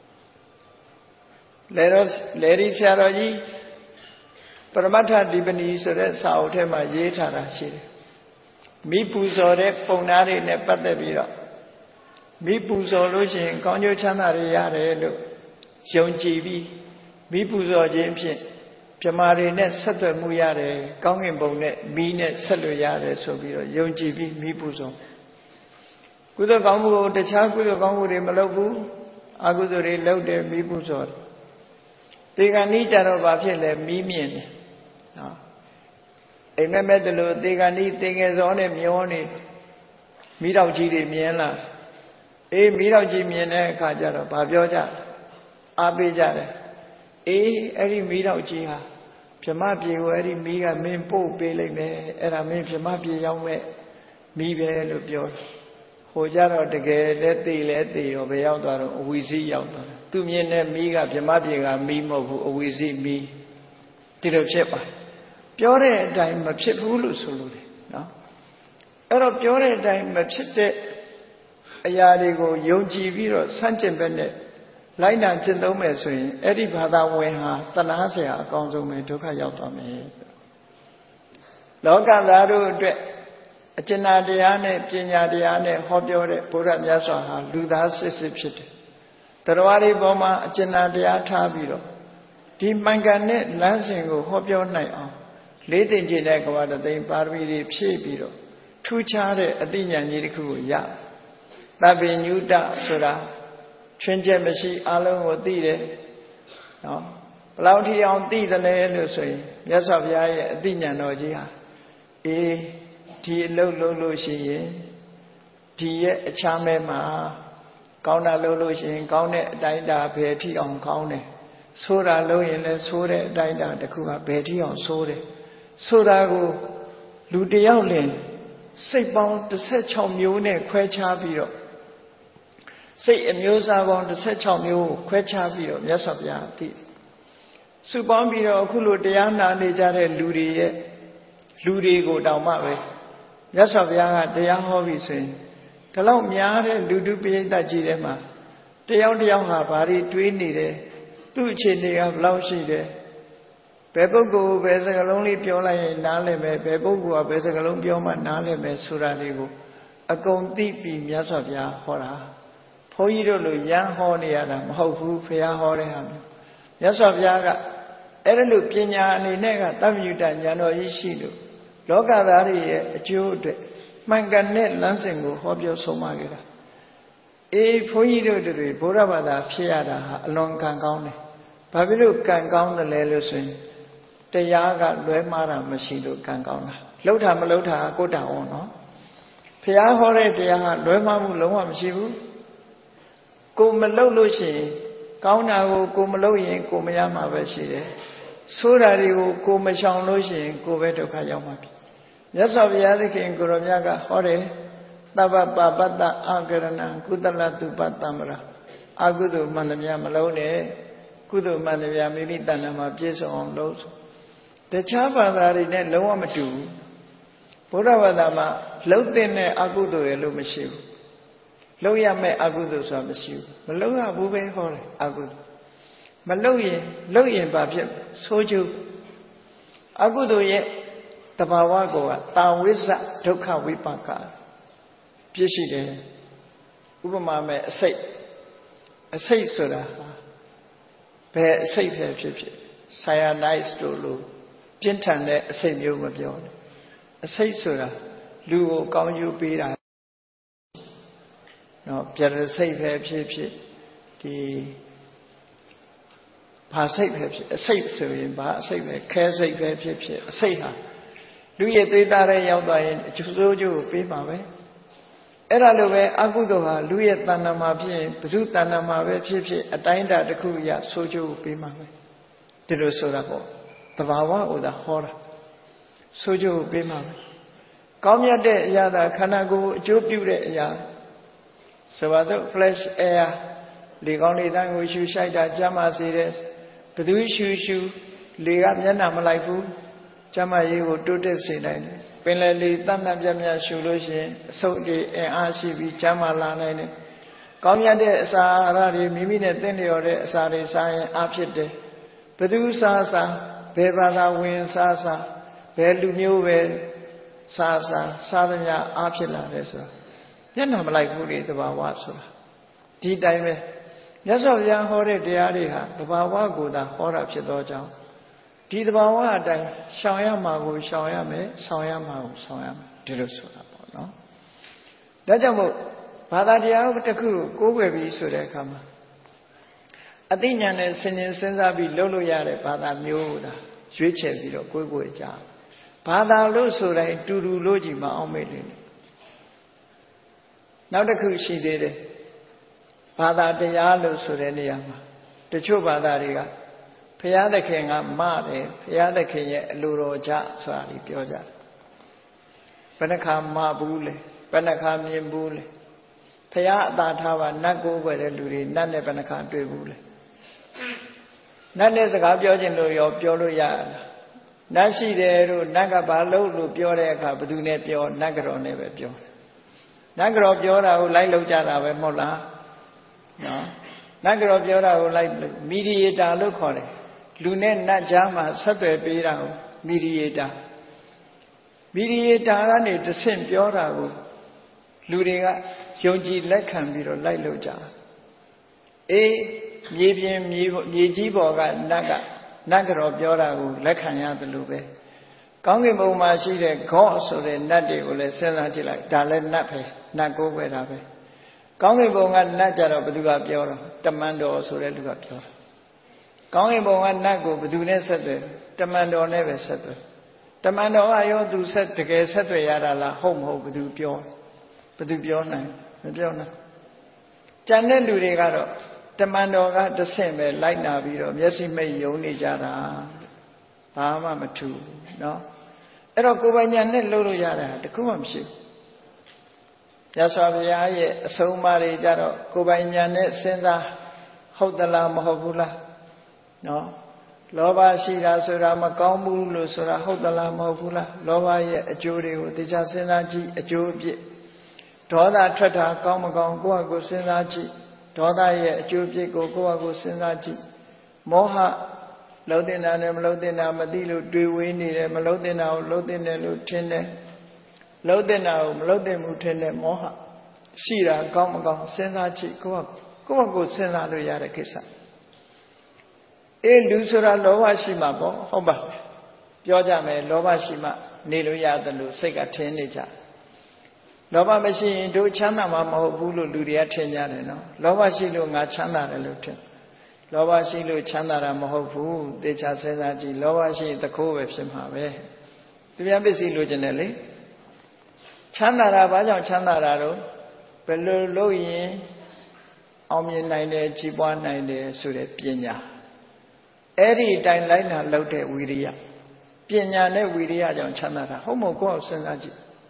လေရီဆရာတော်ကြီးပရမတ္ထဒီပဏီဆိုတဲ့စာအုပ်ထဲမှာရေးထားတာရှိတယ်မိပူဇော်တဲ့ပုံနာတွေနဲ့ပတ်သက်ပြီးတော့မိပူဇော်လို့ရှိရင်ကောင်းကျိုးချမ်းသာတွေရတယ်လို့ယုံကြည်ပြီးမိပူဇော်ခြင်းဖြင့်ပြမာတွေနဲ့ဆက်သွယ်မှုရတယ်ကောင်းကင်ဘုံနဲ့မိနဲ့ဆက်လွယ်ရတယ်ဆိုပြီးတော့ယုံကြည်ပြီးမိပူဇော်ကုသိုလ်ကောင်းမှုကိုတခြားကုသိုလ်ကောင်းမှုတွေမလုပ်ဘူးအကုသိုလ်တွေလုပ်တယ်မိပူဇော်တယ်တေခါနီးကြတော့ဘာဖြစ်လဲမီးမြင်တယ်နော်အိမ်မက်မဲ့တလို့တေခါနီးတေငယ်စောနဲ့မျောနေမီးတောက်ကြီးတွေမြင်လာအေးမီးတောက်ကြီးမြင်တဲ့အခါကျတော့ဘာပြောကြအားပေးကြတယ်အေးအဲ့ဒီမီးတောက်ကြီးဟာဗြဟ္မပြေကိုအဲ့ဒီမီးကမင်းပို့ပေးလိုက်မယ်အဲ့ဒါမင်းဗြဟ္မပြေရောက်မဲ့မီးပဲလို့ပြောတယ်ဟိုကြတော့တကယ်လက်သိလဲသိရောဘယ်ရောက်သွားတော့အဝီစီရောက်သွားတယ်သူမြင်တဲ့မီးကဗြဟ္မပြေကမီးမဟုတ်ဘူးအဝီစီမီးဒီလိုဖြစ်ပါပြောတဲ့အတိုင်းမဖြစ်ဘူးလို့ဆိုလို့တယ်နော်အဲ့တော့ပြောတဲ့အတိုင်းမဖြစ်တဲ့အရာတွေကိုယုံကြည်ပြီးတော့ဆန့်ကျင်ဘက်နဲ့လိုက်နာကျင့်သုံးမယ်ဆိုရင်အဲ့ဒီဘာသာဝင်ဟာတနာเสียအကောင်းဆုံးပဲဒုက္ခရောက်သွားမယ်လောကသားတို့အတွက်အကျဉ်းတရားနဲ့ပညာတရားနဲ့ဟောပြောတဲ့ဘုရားမြတ်စွာဟာလူသားစစ်စစ်ဖြစ်တယ်တရားတွေပေါ်မှာအကျဉ်းတရားထားပြီးတော့ဒီမှန်ကန်တဲ့လမ်းစဉ်ကိုဟောပြောနိုင်အောင်လေးသိင်ကျင့်တဲ့ကဝတသိန်းပါရမီတွေဖြည့်ပြီးတော့ထူးခြားတဲ့အသိဉာဏ်ကြီးတစ်ခုကိုရသဗ္ဗညုတဆိုတာချွင်းချက်မရှိအလုံးကိုသိတယ်နော်ဘယ်လောက်ထိအောင်သိသလဲလို့ဆိုရင်မြတ်စွာဘုရားရဲ့အသိဉာဏ်တော်ကြီးဟာအေးဒီအလုပ်လုပ်လို့ရှိရင်ဒီရဲ့အခြားမဲ့မှာကောင်းတာလုပ်လို့ရှိရင်ကောင်းတဲ့အတိုင်းတာဘယ်ထိအောင်ကောင်းတယ်ဆိုးတာလုပ်ရင်လည်းဆိုးတဲ့အတိုင်းတာတစ်ခုကဘယ်ထိအောင်ဆိုးတယ်ဆိုတာကိုလူတယောက်လင်စိတ်ပေါင်း16မျိုးနဲ့ခွဲခြားပြီးတော့စိတ်အမျိုးအစားပေါင်း16မျိုးကိုခွဲခြားပြီးတော့မြတ်စွာဘုရားသိစုပေါင်းပြီးတော့အခုလိုတရားနာနေကြတဲ့လူတွေရဲ့လူတွေကိုတောင်မှပဲမြတ်စွာဘုရားကတရားဟောပြီဆိုရင်ဒီလောက်များတဲ့လူတုပိဋကကြီးထဲမှာတယောက်တယောက်ဟာဘာတွေတွေးနေတယ်သူ့အခြေအနေကဘယ်လောက်ရှိတယ်ဘယ်ပုဂ္ဂိုလ်ဘယ်စကားလုံးလေးပြောလိုက်ရင်နားလည်မယ်ဘယ်ပုဂ္ဂိုလ်ကဘယ်စကားလုံးပြောမှနားလည်မယ်ဆိုတာတွေကိုအကုန်သိပြီးမြတ်စွာဘုရားဟောတာဘုန်းကြီးတို့လိုရမ်းဟောနေရတာမဟုတ်ဘူးဘုရားဟောတဲ့ဟာမျိုးမြတ်စွာဘုရားကအဲ့ဒါလိုပညာအနေနဲ့ကသဗ္ဗညုတဉာဏ်တော်ကြီးရှိလို့လောကသားတွေရဲ့အကျိုးအတွက်မှန်ကန်တဲ့လမ်းစဉ်ကိုဟောပြောဆုံးမခဲ့တာအေးဘုန်းကြီးတို့တွေဘုရားဘာသာဖြစ်ရတာဟာအလွန်ကံကောင်းတယ်ဘာဖြစ်လို့ကံကောင်းတယ်လဲလို့ဆိုရင်တရားကလွဲမှားတာမရှိလို့ကံကောင်းတာလှုပ်တာမလှုပ်တာကိုယ်တာဝန်နော်ဘုရားဟောတဲ့တရားဟာလွဲမှားမှုလုံးဝမရှိဘူးကိုမလှုပ်လို့ရှိရင်ကောင်းတာကိုမလှုပ်ရင်ကိုမရမှာပဲရှိတယ်ဆိုးတာတွေကိုကိုမရှောင်လို့ရှိရင်ကိုပဲဒုက္ခရောက်မှာပြီမြတ်စွာဘုရားသခင်ကိုရောမြတ်ကဟောတယ် Tabba Pabata Akarana Kudala Tupatamra Agudu Manavya Malone Kudu Manavya Mitanama Jason on those. The Chapa in Lowamatu Puravadama Lotene Agudu Elumishu Loya me Agudu Samashu Maloya Bube Hore Agudu Maloye Babjim Soju Agudu ye Tabawagoa Tawisa Toka Wipaka Pishide Ubamame a say soda Bear safe have Saya nice to Lu Gentane a say you beyond a say soda Luo Gong you be no Pierre safe have the Passive have a safe serving, but safe care safe have say her. Do ye did that out by Juju be my way? Eralove Agudoha, Louis Tanama, Putu Tanama, a dinda the Kuya, Soju be my way. Did you so that? The Vawa or the horror? Soju be my way. Come ya de yada, Kanago, Jubu ya. So as a flesh air, the only language you shine that Jama series. But we shoot Ligam Yanamalifu, Jama you do this in it. Penally, Tamna Jamia Shuloshi, Sogi, and RCB Jama Lane. Comyade Sarari, Mimina Tenio, Sari Sai, Abside. Pedu Sasa, Bebala Win Sasa, Belumio, Sasa, Sadania, Absila. Yanamalifu, the Bawasu. Did I may? Yes, of young Hore Diariha, the Bawa Guda, Hora Chidoja. Did the Bawa die? Shayama, Shayame, Sayama, Sayam, Dirusura, no? Dajamu, Padadia, Taku, go where we should come. Athenian singing Sensabi Lolo Yare, Pada Muda, Switcher, Guguja. Pada Losura, Turu Lojima, Omedin. Now the Kushi did it. Pada de Yalu Sureniama, the Chubadariga, Piada King of Mare, Piada King Luroja, Sari Pioja, Penacam Mabule, Penacam Yimbule, Piada Tava, Nago where the Luri, Nane Penacam Bule. None is a Gabiojin Loyo, Piolo Yad. Nasi de Nagabalo, Pioreca, Budune Pio, Nagaro never Pio. Nagaro Piora, who like Lojara, Mola. No, Nagaro Piora like mediator look on it. Lunen Najama, Sabe Pira, mediator. Mediator, I need the same Piora. Luringa, Yoji Lekan Biro, like Loja. Yejiboga Naga, Nagaro Piora, Lekanya the Lube. Kongimo Mashi, Gos or the Nadi will send until like Dalet Nape, Nago Werabe. Kongibonga Najara Baduga Piora, Tamando Sureluga Piora. Kongibonga Nago Badune Sete, Tamando never settle. Tamando Ayo do set to get Sete Yara, home ho, Badu Pio, Badu Piona, Piona. Janet Ludigaro, Tamando got the same, like Naviro, yes, he may Yoni Jara, Bama Matu, no? Erokubanya Lulu Yara, the Kumamshi. Yasavia, so Mari Jaro, Kubanya, Senza, Hodala Mahovula, no? Lova Shira Surama Kambu, Lusura, Hodala Mahovula, Lova, a jury with the Jasenaji, a jury. Toda Trata, Kamagon, Goago Senaji, Toda, a jury, Goago Senaji, Moha, Lodina, Lodina, Madilu, Duini, Melodina, Lodina, Lutine. Lodena, Lodemutene Moha, Shira, Gomagon, Senachi, Goago Sena Yara Kisa. E Lusura Lova Shima, Hoba, Yojame, Lova Shima, Nilu Yadalu, Sega Tenija. Lova machine do Chana Mama Bulu Ludia Tenjano, Lova Shilu Chana Lutin. Lova Shilu Chana Mohofu, Deja Senaji, Lova Shi, the Kowe Simhave. Do you have busy Luginelli? Chandara Bajan Chandara, Peluloyi, Omi 9, Chibwa 9, Sure Pina. Eri Dailina Lote Wiria. Pina ne Wiria Jan Chandara, Homo Go Senaji.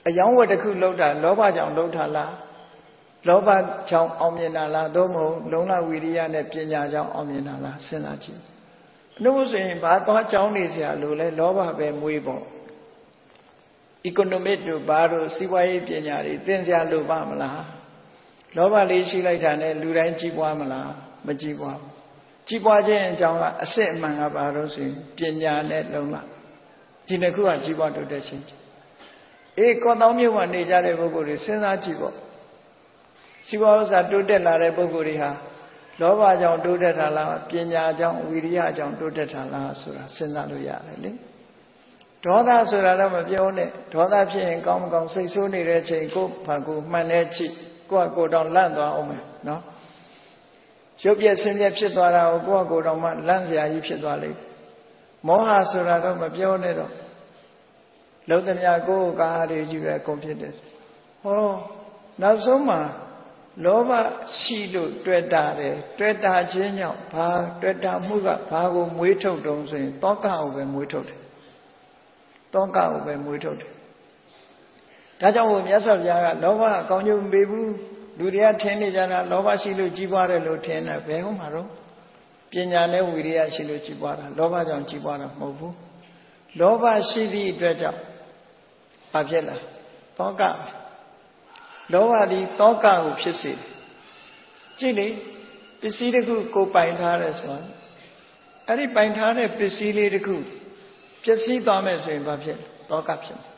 အယောင်းဝတ်တစ်ခုလှုပ်တာလောဘကြောင့်လှုပ်တာလားလောဘကြောင့်အောင်မြင်တာလားသို့မဟုတ်လုံလဝိရိယနဲ့ပညာကြောင့်အောင်မြင်တာလားစဉ်းစားကြည့်နှုတ်ဆိုရင်ဘာသွားကြောင်းနေเสียလို့လဲလောဘပဲမွေးပေါ့ economic တို့ဘာတို့စီးပွားရေးပညာတွေသင်เสียလို့ပါမလားလောဘလေးရှိလိုက်တာနဲ့လူတိုင်းကြီးပွားမလားမကြီးပွားဘူးကြီးပွားခြင်းအကြောင်းကအစစ်အမှန်ကဘာလို့ဆိုရင်ပညာနဲ့လုံလဒီနှစ်ခုကကြီးပွားတိုးတက်ခြင်းကောတောင်းမြို့မှာနေကြတဲ့ပုဂ္ဂိုလ်တွေစဉ်းစားကြည့်ပေါ့စီးပွားဥစ္စာတိုးတက်လာတဲ့ပုဂ္ဂိုလ်တွေဟာလောဘကြောင့်တိုးတက်တာလားပညာကြောင့်ဝိရိယကြောင့်တိုးတက်တာလားဆိုတာစဉ်းစားလို့ရတယ်လေဒေါသဆိုတာတော့မပြောနဲ့ဒေါသဖြစ်ရင်ကောင်းမကောင်းစိတ်ဆိုးနေတဲ့အချိန်ကိုယ့်ဘာကိုမှန်တဲ့ချိကိုယ့်ကိုယ်တောင်လန့်သွားအောင်မယ်နော်ရုပ်ပြည့်ဆင်းရဲဖြစ်သွားတာကိုယ့်ကိုယ်တောင်မှလန့်စရာကြီးဖြစ်သွားလိမ့်မောဟဆိုတာတော့မပြောနဲ့တော့လုံးသမျှကိုယ်ကားတွေကြီးပဲကုန်ဖြစ်တယ်ဟောနောက်ဆုံးမှာလောဘရှိလို့တွေ့တာတယ်တွေ့တာခြင်းကြောင့်ဘာတွေ့တာမှုကဘာကိုမွေးထုတ်တုံးဆိုရင်တောကကိုပဲမွေးထုတ်တယ်တောကကိုပဲမွေးထုတ်တယ်ဒါကြောင့်မို့မြတ်စွာဘုရားကလောဘအကောင်းကျိုးမပေးဘူးလူတွေကထင်နေကြတာလောဘရှိလို့ကြီးပွားတယ်လို့ထင်တယ်ဘယ်ဟုတ်မှာတော့ပညာနဲ့ဝိရိယရှိလို့ကြီးပွားတာလောဘကြောင့်ကြီးပွားတာမဟုတ်ဘူးလောဘရှိသည့်အတွက်ကြောင့်ဘာဖြစ်လဲတောကလောဘဒီတောကကိုဖြစ်စေကြည့်လေပစ္စည်းတစ်ခုကိုပိုင်ထားတယ်ဆိုတာအဲ့ဒီပိုင်ထားတဲ့ပစ္စည်းလေးတစ်ခုပျက်စီးသွားမယ်ဆိုရင်ဘာဖြစ်လဲတောကဖြစ်တယ်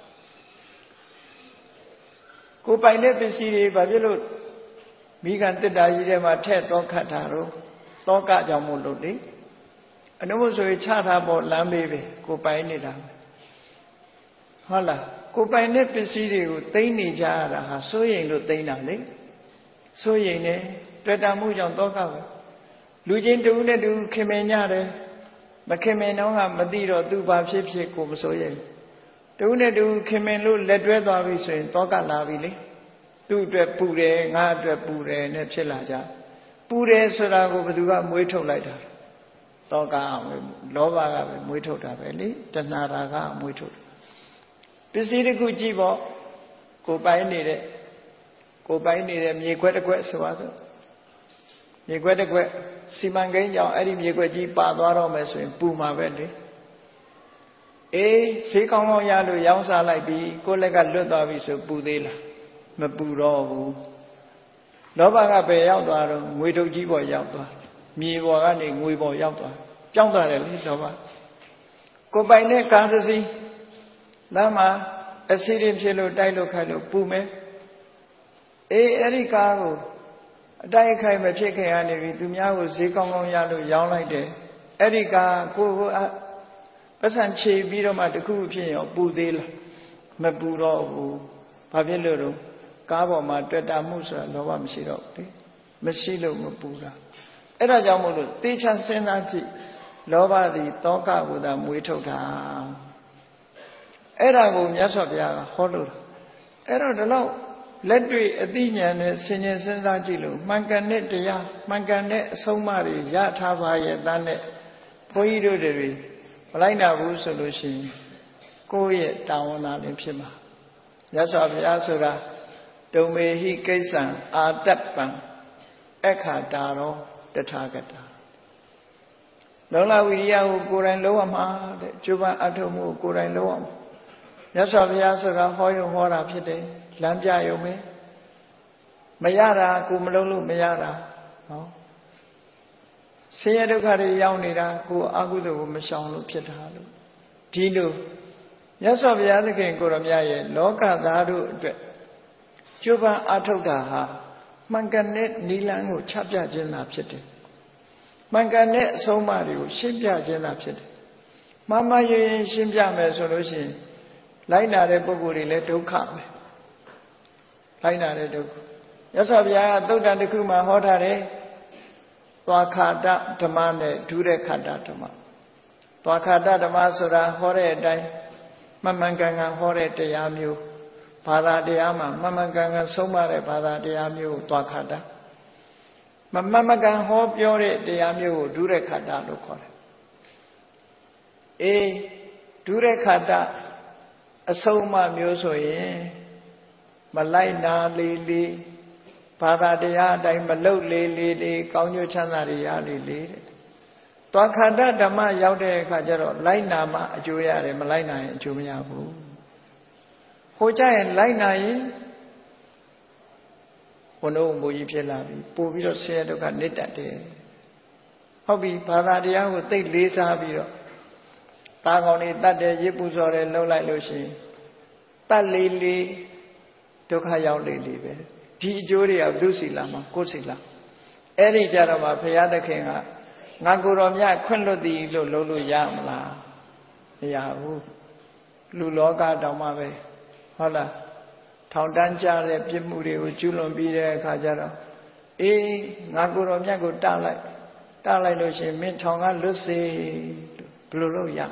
ကိုပိုင်တဲ့ပစ္စည်းတွေဘာဖြစ်လို့မိဂန်တစ်တာကြီးထဲမှာထည့်တော့ခတ်တာတော့တောကကြောင့်မို့လို့လေအနုမို့ဆိုရင်ချထားပေါ်လမ်းမေးပဲကိုပိုင်နေတာဟုတ်လားကိုပိုင်တဲ့ပစ္စည်းတွေကိုသိမ်းနေကြရတာဟာစိုးရိမ်လို့သိမ်းတာလေစိုးရိမ်နေတွေ့တာမှုကြောင့်တောကပဲလူချင်းတူနဲ့တူခင်မင်ကြတယ်မခင်မင်တော့ကမသိတော့သူဘာဖြစ်ဖြစ်ကိုမစိုးရိမ်တူနဲ့တူခင်မင်လို့လက်တွဲသွားပြီဆိုရင်တောကလာပြီလေသူ့အတွက်ပူတယ်ငါအတွက်ပူတယ်နဲ့ဖြစ်လာကြပူတယ်ဆိုတာကိုဘယ်သူကမွေးထုတ်လိုက်တာတောကလောဘကပဲမွေးထုတ်တာပဲလေတဏှာတာကမွေးထုတ်ပစ္စည်းတစ်ခုကြည့်ပေါ့ကိုပိုင်နေတဲ့မြေခွက်တစ်ခွက်ဆိုပါစို့မြေခွက်တစ်ခွက်စီမံကိန်းကြောင့်အဲ့ဒီမြေခွက်ကြီးပါသွားတော့မယ်ဆိုရင်ပူမှာပဲလေဈေးကောင်းကောင်းရလို့ရောင်းစားလိုက်ပြီးကိုယ့်လက်ကလွတ်သွားပြီဆိုပူသေးလားမပူတော့ဘူးလောဘကပဲရောက်သွားတော့ငွေထုတ်ကြီးပေါ်ရောက်သွားမြေပေါ်ကနေငွေပေါ်ရောက်သွားပြောင်းသွားတယ်လေလောဘကိုပိုင်တဲ့ကားတစ်စီးလမ်းမှာအစီရင်ဖြစ်လို့တိုက်လို့ခိုက်လို့ပူမယ်အဲ့ဒီကားကိုအတိုက်ခိုက်မဖြစ်ခင်ကနေပြီသူများကိုဈေးကောင်းကောင်းရလို့ရောင်းလိုက်တယ်အဲ့ဒီကားကိုပတ်စံခြေပြီးတော့မှတခုဖြစ်ရောပူသေးလားမပူတော့ဘူးဘာဖြစ်လို့တော့ကားပေါ်မှာတွေ့တာမှုဆိုတာလောဘမရှိတော့ဘူးလေမရှိလို့မပူတာအဲ့ဒါကြောင့်မို့လို့တေချာစဉ်းစားကြည့်လောဘသည်တောကကိုသာမွေးထုတ်တာအဲ့ဒါကိုမြတ်စွာဘုရားကဟောလို့အဲ့တော့ဒီလောက်လက်တွေ့အသိဉာဏ်နဲ့ဆင်ခြင်စဉ်းစားကြည့်လို့မှန်ကန်တဲ့တရားမှန်ကန်တဲ့အဆုံးအမတွေရထားပါရဲ့တန်းနဲ့ဘုန်းကြီးတို့တွေမလိုက်နိုင်ဘူးဆိုလို့ရှိရင်ကိုယ့်ရဲ့တာဝန်နာလည်းဖြစ်မှာမြတ်စွာဘုရားဆိုတာဒုံမေဟိကိစ္စံအာတပ္ပံအခါတာရောတထာဂတာလုံလဝိရိယကိုကိုယ်တိုင်လုံးဝမှာတဲ့ကျုပ်ပအထုမှုကိုယ်တိုင်လုံးဝမှာမြတ်စွာဘုရားဆိုတာဟောရုံဟောတာဖြစ်တယ်လမ်းပြရုံပဲမရတာကိုမလုံးလို့မရတာနော်ဆင်းရဲဒုက္ခတွေရောက်နေတာကိုအကုသိုလ်ကိုမရှောင်လို့ဖြစ်တာလို့ဒီလိုမြတ်စွာဘုရားသခင်ကိုရမြရဲ့လောကသားတို့အတွက်ကျုပ်ပအထုတာဟာမှန်ကန်တဲ့နိလန်းကိုချပြခြင်းသာဖြစ်တယ်မှန်ကန်တဲ့အဆုံးအမတွေကိုရှင်းပြခြင်းသာဖြစ်တယ်မှားမှားယွင်းယွင်းရှင်းပြမယ်ဆိုလို့ရှိရင်လိုက်နာတဲ့ပုဂ္ဂိုလ်တွေလည်းဒုက္ခပဲလိုက်နာတဲ့ဒုက္ခမြတ်စွာဘုရားကသုတ်တန်တစ်ခုမှာဟောထားတယ်သွားခါတဓမ္မနဲ့ဒုရခါတဓမ္မသွားခါတဓမ္မဆိုတာဟောတဲ့အတိုင်းမှန်မှန်ကန်ကန်ဟောတဲ့တရားမျိုးဘာသာတရားမှာမှန်မှန်ကန်ကန်ဆုံးမတဲ့ဘာသာတရားမျိုးကိုသွားခါတမမှန်မှန်ကန်ဟောပြောတဲ့တရားမျိုးကိုဒုရခါတလို့ခေါ်တယ်ဒုရခါတအဆုံးအမမျိုးဆိုရင်မလိုက်နာလေဘာသာတရားအတိုင်းမလုပ်လေကောင်းကျိုးချမ်းသာတွေရလေတဲ့သွားခန္ဓာဓမ္မရောက်တဲ့အခါကျတော့လိုက်နာမှအကျိုးရတယ်မလိုက်နာရင်အကျိုးမရဘူးဟိုကြရင်လိုက်နာရင်ဘုံတို့မူကြီးဖြစ်လာပြီပို့ပြီးတော့ဆင်းရဲဒုက္ခနစ်တတ်တယ်ဟုတ်ပြီဘာသာတရားကိုသိလေးစားပြီးတော့တာကောင်တွေတတ်တယ်ရစ်ပူစော်တယ်လှုပ်လိုက်လို့ရှိရင်တတ်လေဒုက္ခရောက်လေပဲဒီအကျိုးတွေကဘုသူစီလာမှာကိုယ်စီလာအဲ့ဒီကြတော့မှဘုရားသခင်ကငါကိုယ်တော်မြတ်ခွင့်လွတ်သည်လို့လုပ်လို့ရမလားမရဘူးလူလောကတောင်မှပဲဟုတ်လားထောင်တန်းကြတဲ့ပြစ်မှုတွေကိုကျူးလွန်ပြီးတဲ့အခါကျတော့အေးငါကိုယ်တော်မြတ်ကိုတားလိုက်လို့ရှိရင်မင်းထောင်ကလွတ်စေဘယ်လိုလုပ်ရ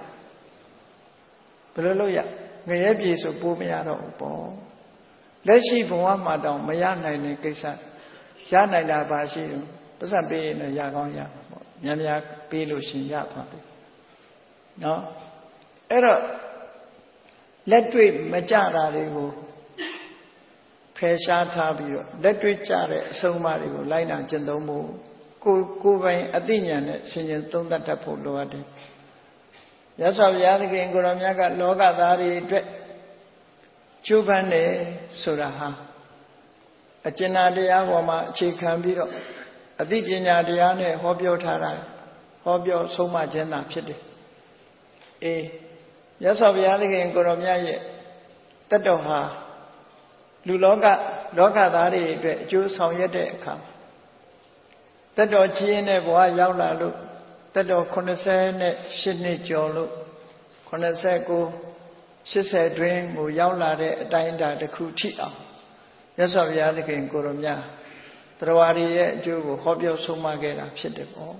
ငရဲပြေဆိုပိုးမရတော့ဘူးပေါ့လက်ရှိဘဝမှာတောင်မရနိုင်တဲ့ကိစ္စရနိုင်တာပါရှိတယ်ပတ်စံပေးရင်လည်းရကောင်းရမှာပေါ့များပေးလို့ရှိရင်ရသွားတယ်နော်အဲ့တော့လက်တွေ့မကြတာတွေကိုဖယ်ရှားထားပြီးတော့လက်တွေ့ကြတဲ့အဆုံးအမတွေကိုလိုက်နာကျင့်သုံးဖို့ကိုယ်ပိုင်အသိဉာဏ်နဲ့ဆင်ခြင်သုံးသပ်တတ်ဖို့လိုအပ်တယ်ရသော်ဘုရားသခင်ကိုရောမြတ်ကလောကသားတွေအတွက်ကျိုးပန်းတယ်ဆိုတာဟာအကျဉ်းတရားပေါ်မှာအခြေခံပြီးတော့အသိပညာတရားနဲ့ဟောပြောထားတာဟောပြောဆုံးမခြင်းသာဖြစ်တယ်အေးရသော်ဘုရားသခင်ကိုရောမြတ်ရဲ့တတ်တော်ဟာလူလောကသားတွေအတွက်အကျိုးဆောင်ရွက်တဲ့အခါတတ်တော်ကြီးရင်တဲ့ဘဝရောက်လာလို့တတ်တော်88နှစ်ကျော်လို့89 80တွင်ကိုရောက်လာတဲ့အတိုင်းအတာတစ်ခုထိအောင်မြတ်စွာဘုရားသခင်ကိုရောမြတ်တရားတွေရဲ့အကျိုးကိုဟောပြောဆုံးမခဲ့တာဖြစ်တယ်ပေါ့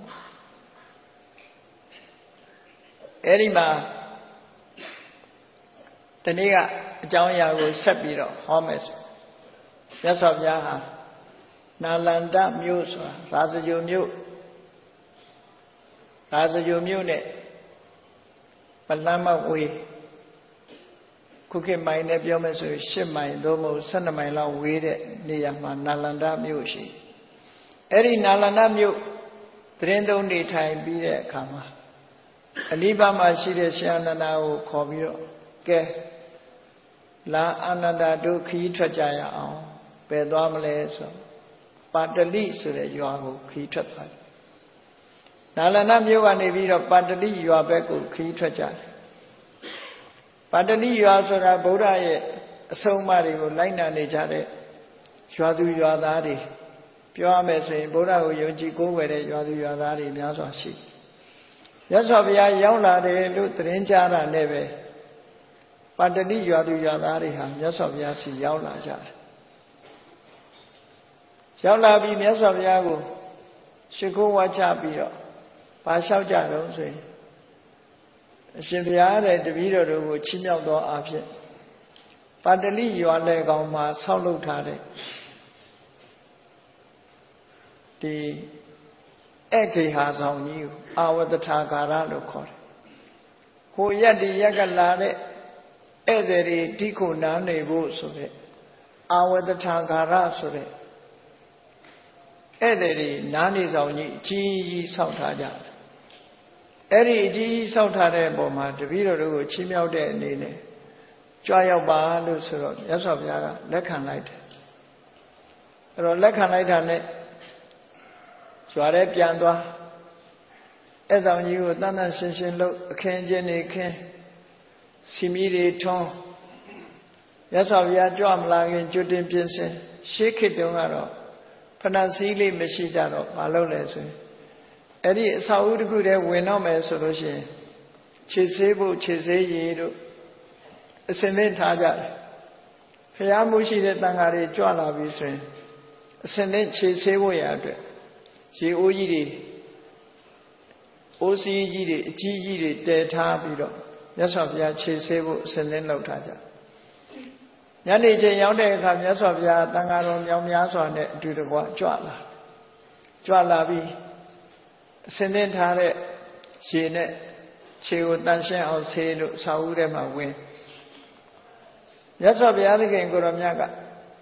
အဲ့ဒီမှာဒီနေ့ကအကြောင်းအရာကိုဆက်ပြီးတော့ဟောမယ်ဆိုမြတ်စွာဘုရားဟာနာလန္ဒမြို့ဆိုတာရာဇဂိုမြို့နဲ့ပလမ်းမဝေးခုခေတ်မိုင်နဲ့ပြောမယ်ဆိုရင်10မိုင်သို့မဟုတ်12မိုင်လောက်ဝေးတဲ့နေရာမှာနာလန္ဒမြို့ရှိအဲ့ဒီနာလန္ဒမြို့သတင်းသုံးနေထိုင်ပြီးတဲ့အခါမှာအနိဗ္ဗာန်မှာရှိတဲ့ရှင်အာနန္ဒာကိုခေါ်ပြီးတော့ကဲလာအာနန္ဒာတို့ခီးထွက်ကြရအောင်ဘယ်သွားမလဲဆိုပါတလိဆိုတဲ့ရွာကိုခီးထွက်သွားတယ်နာလန္ဒမြို့ကနေပြီးတော့ပါတလိရွာဘက်ကိုခီးထွက်ကြတယ်ပါတလိရွာဆိုတာဗုဒ္ဓရဲ့အဆုံးအမတွေကိုလိုက်နာနေကြတဲ့ရွာသူရွာသားတွေပြောရမယ်ဆိုရင်ဗုဒ္ဓကိုယုံကြည်ကိုးကွယ်တဲ့ရွာသူရွာသားတွေများစွာရှိရသော်ဘုရားရောက်လာတယ်လို့သတင်းကြားတာနဲ့ပဲပါတလိရွာသူရွာသားတွေဟာမြတ်စွာဘုရားစီရောက်လာကြတယ်ရောက်လာပြီးမြတ်စွာဘုရားကိုရှိခိုးဝါချပြီးတော့ဘာလျှောက်ကြတော့ဆိုရင်အရှင်ဘုရားတဲ့တပည့်တော်တို့ကိုချီးမြှောက်သောအားဖြင့်ပါတလိရွာလေကောင်မှာဆောက်လုပ်ထားတဲ့ဒီဧကေဟာဆောင်ကြီးကိုအာဝတ္ထာကာရလို့ခေါ်တယ်။ကိုရက်ဒီရက်ကလာတဲ့ဧည့်သည်တွေတိခုနားနေဖို့ဆိုတဲ့အာဝတ္ထာကာရဆိုတဲ့ဧည့်သည်တွေနားနေဆောင်ကြီးအကြီးဆောက်ထားကြတယ်။အဲ့ဒီအကြီးဆောက်ထားတဲ့ပုံမှာတပည့်တော်တို့ကိုချီးမြှောက်တဲ့အနေနဲ့ကြွားရောက်ပါလို့ဆိုတော့မြတ်စွာဘုရားကလက်ခံလိုက်တယ်။အဲ့တော့လက်ခံလိုက်တာနဲ့ကျွာတဲ့ပြန်သွားအဲ့ဆောင်ကြီးကိုတန်တန်ရှင်းရှင်းလုပ်အခင်းကျင်းနေခင်းစီမီတွေထွန်းမြတ်စွာဘုရားကြွမလာခင်ကျွတ်တင်ပြင်ဆင်ရှေးခေတ်တုန်းကတော့ဖဏစည်းလေးမရှိကြတော့မလုပ်လဲဆိုရင်အဲ့ဒီအဆောက်အဦတစ်ခုတည်းဝင်တော့မယ်ဆိုလို့ရှိရင်ခြေဆေးဖို့ခြေဆေးရည်တို့အစင်သင့်ထားကြတယ်ဖျားမှုရှိတဲ့တန်ဃာတွေကြွလာပြီဆိုရင်အစင်သင့်ခြေဆေးဖို့ရအတွက်ရေအိုးကြီးတွေအိုးစီးကြီးတွေအကြီးကြီးတွေတည်ထားပြီးတော့မြတ်စွာဘုရားခြေဆေးဖို့အစင်သင့်လုပ်ထားကြညနေချိန်ရောက်တဲ့အခါမြတ်စွာဘုရားတန်ဃာတော်မြောင်များစွာနဲ့အတူတကွကြွလာပြီးအစင်သင့်ထားတဲ့ရေနဲ့ခြေကိုတန်ရှင်းအောင်ဆေးလို့စာအုပ်ထဲမှာဝင်မြတ်စွာဘုရားသခင်ကိုရောမြတ်က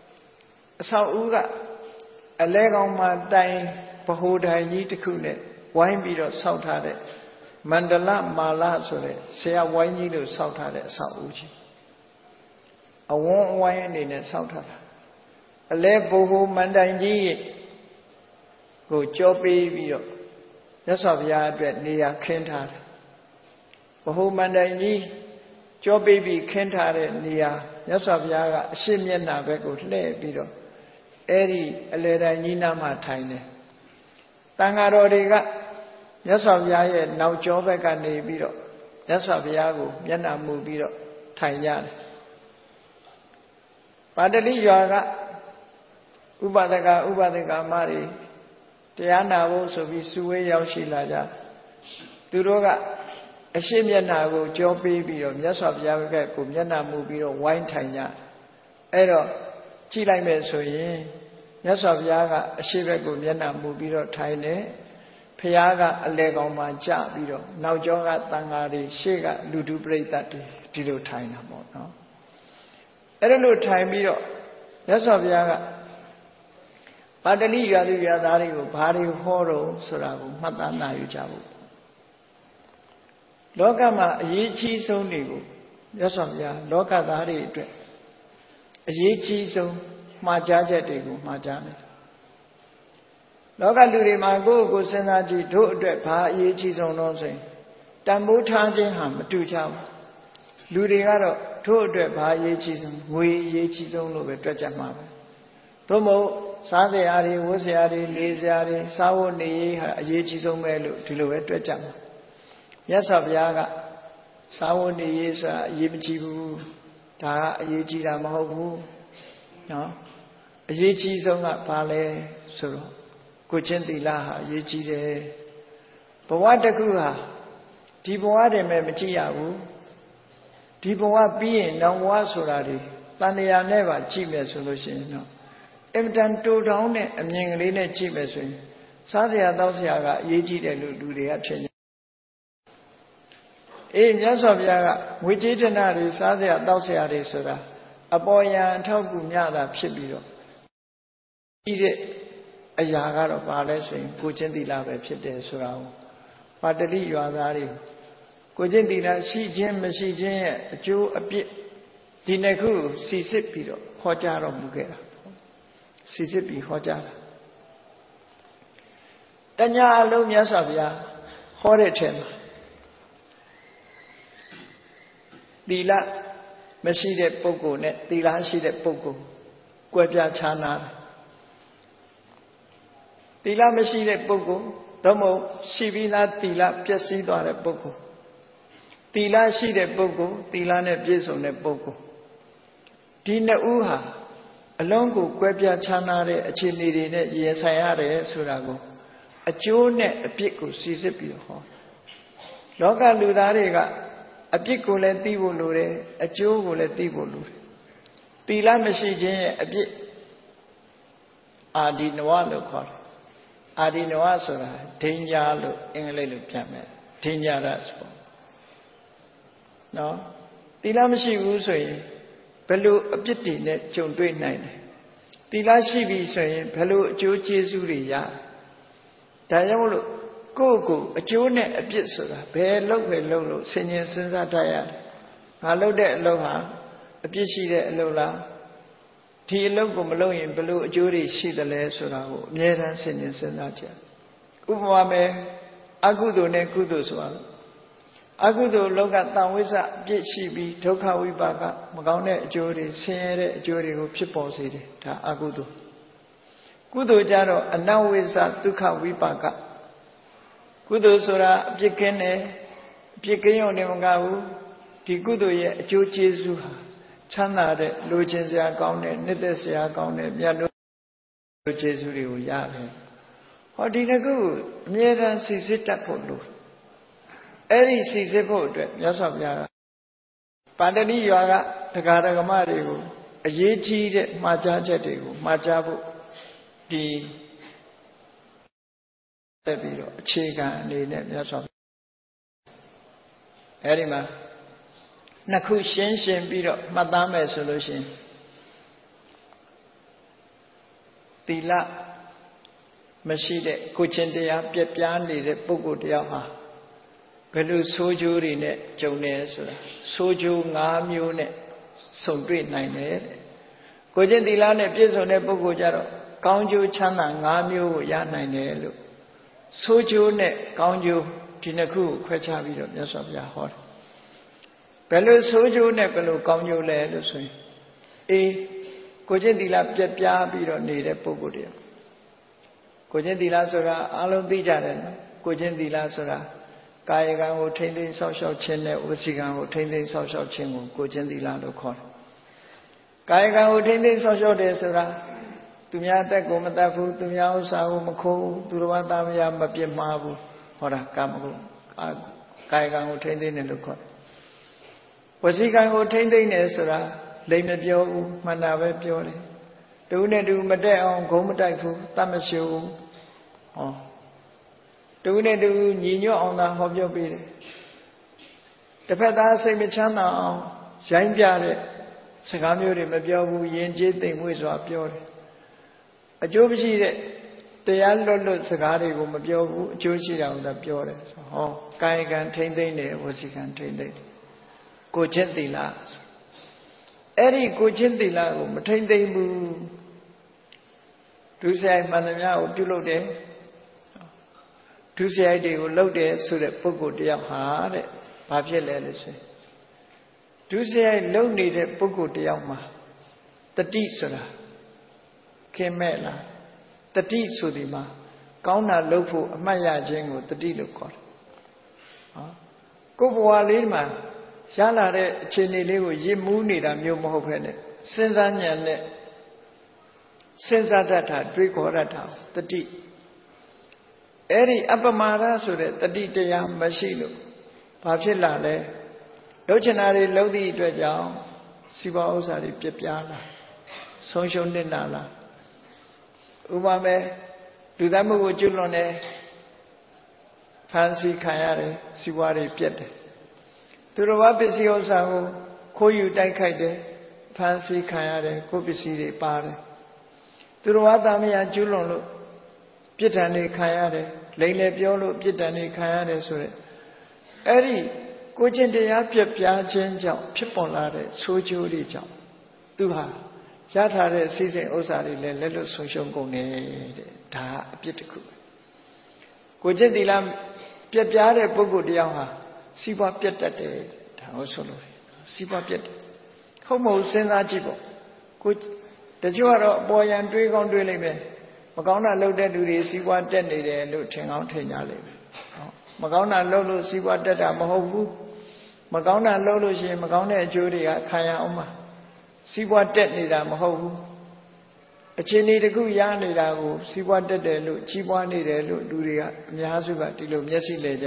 sau ú gạ ở lê gong mà tay bà hồ đài nhí tức khu nè quay bị đó sau thả đấy Mandala Mala rồi sẽ quay nhí được sau thả đấy sau ú chứ ở vốn quay này nè sau thả ở lê bồ hồ mandai nhí cô cho bị đó nhất sắp ya tuyệt nia khen thả đấy bồ hồ mandai nhí cho bị khen thả đấy nia nhất sắp ya gạ sim nhân nào về cô lê bị đó Eri alera nhina mà thay này, tăng aro đi cả, nhất sắp giá ye nấu chó về cả này bị rồi, nhất sắp giá của nhân nam mù bị rồi thay giá này, bắt đầu đi giờ cả, upadaka mà đi, thì anh nào cũng so với suy yếu xí là giá, từ đó cả, xem nhân nào cũng cho bị rồi, nhất sắp giá cái của nhân nam mù bị rồi quay thay giá, ấy rồi. Chỉ lại mấy số yên, nhất sắp giá cả xí về của miền Nam mù bị rồi thay nè, phía cả lê gong mà chả bị rồi, nào cho cả tăng ngà đi, xí cả lưu đủ bể tát đi rồi thay nè mọi nó. Ở đây thay bị rồi, nhất sắp giá cả, bắt đầu đi vào đó của bà đi hồ rồi, sau đó cũng mất ăn nào yêu cháu. Đó cả mà ý chí sống này của nhất sắp giá, đó cả đó đi tuyệt. Ý chí sống mà giá trị thì cũng mà giá này. Đó cả lưu đi mà cô sinh ra chỉ thốt tuyệt phá ý chí sống nó rồi. Tạm bố thang trên hàm mà trừ cháu. Lưu đi cả đó thốt tuyệt phá ý chí sống, ngồi ý chí sống nó về tuyệt chạm mà. Thôi mô, xá xe á đi, vô xe á đi, lê xe á đi, xá vô ní ý chí sống mẹ lưu, thì lưu về tuyệt chạm. Nhất sắp giá cả, xá vô ní ý xa ý chí bù. Đã ý chí là mà hộp nó ý chí sống là bà lê sổ cô chân tì là hả ý chí đấy bà quá đặc khu hả đi bà quá để mẹ chí à hú đi bà quá bí nó quá sổ là đi ta này à nè bà chí mẹ sổ lô xin nó em đang trô đóng nè em nhìn lý nè chí mẹ sổ xá xe à tao xe à gà ý chí để lụ đi à trên nhất sắp giá cả, người chế trên nào thì xá xe đau xe thì sửa ra. Ở bò nhà thao cụ nhà làဖြစ်bị rồi. Ý đấy, ở nhà cả rồi bà lấy xin, cô chân tì là vềဖြစ်để sửa ra. Bà tự lý dọa ra đi. Cô chân tì là xí chân mà xí chân chú ấp biết. Đi này khu xí xếp bị rồi, khó cha rồi mù kê ra. Xí xếp bị khó cha ra. Tất nhà lâu nhất sắp giá, khó để thêm mà. Tì lạ mà xí đẹp bố cổ nè, tì lạ xí đẹp bố cổ, quay bia chá nà. Tì lạ mà xí đẹp bố cổ, đó mô xí bí lạ tì lạ biết xí tỏa đẹp bố cổ. Tì lạ xí đẹp bố cổ, tì lạ nè biết sống đẹp bố cổ. Đi nè ú hà, ở lòng cổ quay bia chá nà rè, ở trên nì rì nè, yé xài hà rè, sù rà cổ. Ở chỗ nè, ở biết cổ xí xếp bí khó. Đó cả lưu đá rè cả, a biết cô lên ti vô lù đấy, a chú cô lên ti vô lù đấy. Ti lá mà xí chân a biết Adinawa lo khó. Adinawa số là Thinya lo, Anh lo chạm mẹ, Thinya ra số. Đó, ti lá mà xí vô rồi, phải lo a biết đi nè trồng tuổi này này. Ti lá xí vì rồi, phải lo chú Giêsu đi ya. Tại sao lo? Cô chú nè biết số là bé lâu sinh nhiên sinh ra đại à ngà lâu đệ lâu hả biết gì đệ lâu là thì lâu của mà lâu hiện lâu chú đi xí đệ lẽ số là nhẹ ra sinh nhiên sinh ra chả mà mẹ agudo nè kudo số là agudo lâu cả tao với sa biết xí bị thấu khao với bà cả mà câu nè chú đi sinh đệ chú đi có biết bao gì đấy đã agudo kudo cha rồi anh nào với sa tu khao với bà cả cụ đồ số là biết cái này biết cái nhau này mà ngào thì cụ đồ ye chú Giêsu chăn là đấy lôi chân xe cao này nết xe cao này nhà lôi Giêsu đi uống ya đấy họ đi nó cứ nghe ra xì xì tắt phụ luôn ấy đi xì xì phụ đấy nhớ sao ya bản thân đi vào cả tất cả các mà đi cũng dễ chi đấy mà cha chết đi cũng mà cha phụ đi tại vì đó chế cả này nè nhớ sao ấy đi mà nó cứ xén xén bị đó mà ta mẹ sửa lối xén သီလမရှိတဲ့ကိုချင်းတရားပြက်ပြားနေတဲ့ပုဂ္ဂိုလ်တယောက်ဟာဘယ်လိုဆိုးကျိုးတွေနဲ့ကြုံနေဆိုတာဆိုးကျိုး၅မျိုးနဲ့ဆုံတွေ့နိုင်တယ်တဲ့ကိုချင်းသီလနဲ့ပြည့်စုံတဲ့ပုဂ္ဂိုလ်ကြတော့ကောင်းကျိုးချမ်းသာ၅မျိုးကိုရနိုင်တယ်လို့ဆိုးကျိုးနဲ့ကောင်းကျိုးဒီနှစ်ခုကိုခွဲခြားပြီးတော့မြတ်စွာဘုရားဟောတယ်ဘယ်လိုဆိုးကျိုးနဲ့ဘယ်လိုကောင်းကျိုးလဲလို့ဆိုရင်ကိုချင်းသီလပြက်ပြားပြီးတော့နေတဲ့ပုဂ္ဂိုလ်တွေကိုချင်းသီလဆိုတာအလုံးသိကြတယ်နော်ကိုချင်းသီလဆိုတာကာယကံကိုထိမ့်သိမ်းဆောက်ရှောက်ခြင်းနဲ့ဝစီကံကိုထိမ့်သိမ်းဆောက်ရှောက်ခြင်းကိုကိုချင်းသီလလို့ခေါ်တယ်ကာယကံကိုထိမ့်သိမ်းဆောက်ရှောက်တယ်ဆိုတာသူများတက်ကိုမတတ်ဘူးသူများဥစ္စာကိုမခိုးဘူးသူတော်ဘာသားမယားမပြစ်မှားဘူးဟောတာကာမဂုဏ်ကာယကံကိုထိမ့်သိမ်းတယ်လို့ခေါ်တယ်ဝစီကံကိုထိမ့်သိမ်းတယ်ဆိုတာလိမ်မပြောဘူးမှန်တာပဲပြောတယ်တူနဲ့တူမတက်အောင်ဂုံးမတိုက်ဘူးတတ်မရှိဘူးဟောတူနဲ့တူညီညွတ်အောင်သာဟောပြောပေးတယ်တစ်ဖက်သားစိတ်မချမ်းသာအောင်ရိုင်းပြတဲ့စကားမျိုးတွေမပြောဘူးယဉ်ကျေးသိမ်မွေ့စွာပြောတယ်အကျိုးမရှိတဲ့တရားလွတ်စကားတွေကိုမပြောဘူးအကျိုးရှိတာကိုသာပြောတယ်ဟောကာယကံထိမ့်သိမ့်တယ်ဝစီကံထိမ့်သိမ့်တယ်ကိုချင်းသီလအဲ့ဒီကိုချင်းသီလကိုမထိမ့်သိမ့်ဘူးဒုစရိုက်မှန်သမျှကိုပြုလုပ်တယ်ဒုစရိုက်တွေကိုလုပ်တယ်ဆိုတဲ့ပုဂ္ဂိုလ်တယောက်ဟာတဲ့ဘာဖြစ်လဲလို့ဆိုရင်ဒုစရိုက်လုပ်နေတဲ့ပုဂ္ဂိုလ်တယောက်မှာတတိဆိုတာခင်မဲ့လားတတိဆိုဒီမှာကောင်းတာလုပ်ဖို့အမှတ်ရခြင်းကိုတတိလို့ခေါ်တယ်ကိုယ်ဘဝလေးမှာရလာတဲ့အခြေအနေလေးကိုရစ်မှုနေတာမျိုးမဟုတ်ဘဲနဲ့စဉ်းစားဉာဏ်နဲ့စဉ်းစားတတ်တာတွေးခေါ်တတ်တာတတိအဲ့ဒီအပ္ပမာဒဆိုတဲ့တတိတရားမရှိလို့ဘာဖြစ်လာလဲလှုပ်ချင်တာတွေလှုပ်သည့်အတွက်ကြောင့်စီးပွားဥစ္စာတွေပြက်ပြားလာဆုံးရှုံးနေတာလားဥပမာလူသားမှုကိုကျွလွန်တယ်ဖန်ဆီးခံရတယ်စီးပွားတွေပြက်တယ်သူတော်ဘာပစ္စည်းဥစ္စာကိုခိုးယူတိုက်ခိုက်တယ်ဖန်ဆီးခံရတယ်ကိုယ်ပစ္စည်းတွေပါတယ်သူတော်ဘာသားမယားကျွလွန်လို့ပြစ်ဒဏ်တွေခံရတယ်လိမ်လေပြောလို့ပြစ်ဒဏ်တွေခံရတယ်ဆိုတဲ့အဲ့ဒီကိုချင်းတရားပြက်ပြားခြင်းကြောင့်ဖြစ်ပေါ်လာတဲ့ဆိုးကျိုးတွေကြောင့်သူဟာရထားတဲ့စီစဉ်ဥစ္စာတွေလည်းလက်လွတ်ဆုံးရှုံးကုန်တယ်တဲ့ဒါအပြစ်တစ်ခုကိုချင်းသီလပြက်ပြားတဲ့ပုဂ္ဂိုလ်တယောက်ဟာစီးပွားပြတ်တတ်တယ်ဒါဟုတ်ဆိုလို့စီးပွားပြတ်တယ်ဟုတ်မဟုတ်စဉ်းစားကြည့်ပေါ့ကိုတချို့ကတော့အပေါ်ယံတွေးကောင်းတွေးလိုက်မယ်မကောင်းတာလုပ်တဲ့လူတွေစီးပွားတက်နေတယ်လို့ထင်ကောင်းထင်ကြလိမ့်မယ်မကောင်းတာလုပ်လို့စီးပွားတက်တာမဟုတ်ဘူးမကောင်းတာလုပ်လို့ရှိရင်မကောင်းတဲ့အကျိုးတွေကခံရအောင်ပါစီးပွားတက်နေတာမဟုတ်ဘူးအခြေအနေတခုရနေတာကိုစီးပွားတက်တယ်လို့ကြီးပွားနေတယ်လို့လူတွေကအများစုကဒီလိုမျက်စိလဲကြ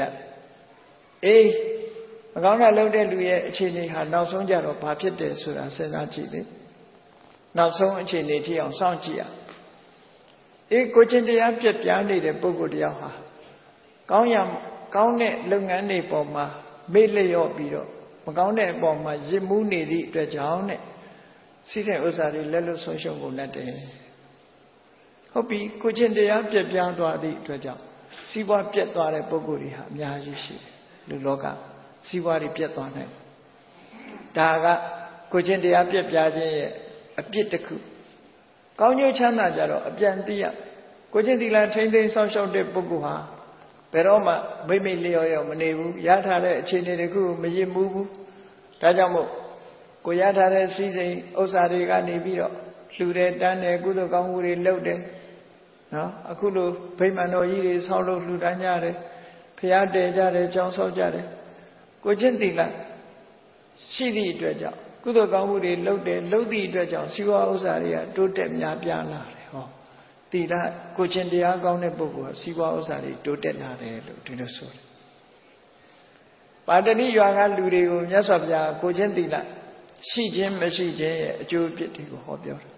မကောင်းတာလုပ်တဲ့လူရဲ့အခြေအနေဟာနောက်ဆုံးကြတော့ဘာဖြစ်တယ်ဆိုတာစဉ်းစားကြည့်လေနောက်ဆုံးအခြေအနေထိအောင်စောင့်ကြည့်ရကိုချင်းတရားပြက်ပြားနေတဲ့ပုဂ္ဂိုလ်တယောက်ဟာကောင်းတဲ့လုပ်ငန်းတွေပေါ်မှာမေ့လျော့ပြီးတော့မကောင်းတဲ့အပေါ်မှာရစ်မှုနေသည့်အတွက်ကြောင့်နဲ့စီးတဲ့ဥစ္စာတွေလက်လွတ်ဆုံးရှုံးကုန်တတ်တယ်ဟုတ်ပြီကိုချင်းတရားပြက်ပြားသွားသည့်အတွက်ကြောင့်စီးပွားပြက်သွားတဲ့ပုဂ္ဂိုလ်တွေဟာအများကြီးရှိတယ်လူလောကစီးပွားတွေပြက်သွားနိုင်ဒါကကိုချင်းတရားပြက်ပြားခြင်းရဲ့အပြစ်တစ်ခုကောင်းကျိုးချမ်းသာကြတော့အပြန်သိရကိုချင်းသီလထိမ့်သိမ်းဆောက်ရှောက်တဲ့ပုဂ္ဂိုလ်ဟာဘယ်တော့မှမိလျော့မနေဘူးရထားတဲ့အခြေအနေတခုကိုမရစ်မှုဘူးဒါကြောင့်မို့ကိုရထားတဲ့စီးစိမ်ဥစ္စာတွေကနေပြီးတော့လှူတယ်တန်းတယ်ကုသိုလ်ကောင်းမှုတွေလုပ်တယ်နော်အခုလိုဗိမာန်တော်ကြီးတွေဆောက်လို့လှူဒန်းကြတယ်ဖျားတည်ကြတယ်ကြောင်းဆောက်ကြတယ်ကိုချင်းသီလရှိသည့်အတွက်ကြောင့်ကုသိုလ်ကောင်းမှုတွေလုပ်တယ်လုပ်သည့်အတွက်ကြောင့်စီဝါဥစ္စာတွေကတိုးတက်များပြားလာတယ်ဟောသီလကိုချင်းတရားကောင်းတဲ့ပုဂ္ဂိုလ်ကစီဝါဥစ္စာတွေတိုးတက်လာတယ်လို့ဒီလိုဆိုတယ်ပါတတိရွာကလူတွေကိုမြတ်စွာဘုရားကိုချင်းသီလရှိခြင်းမရှိခြင်းရဲ့အကျိုးအပြစ်တွေကိုဟောပြောတယ်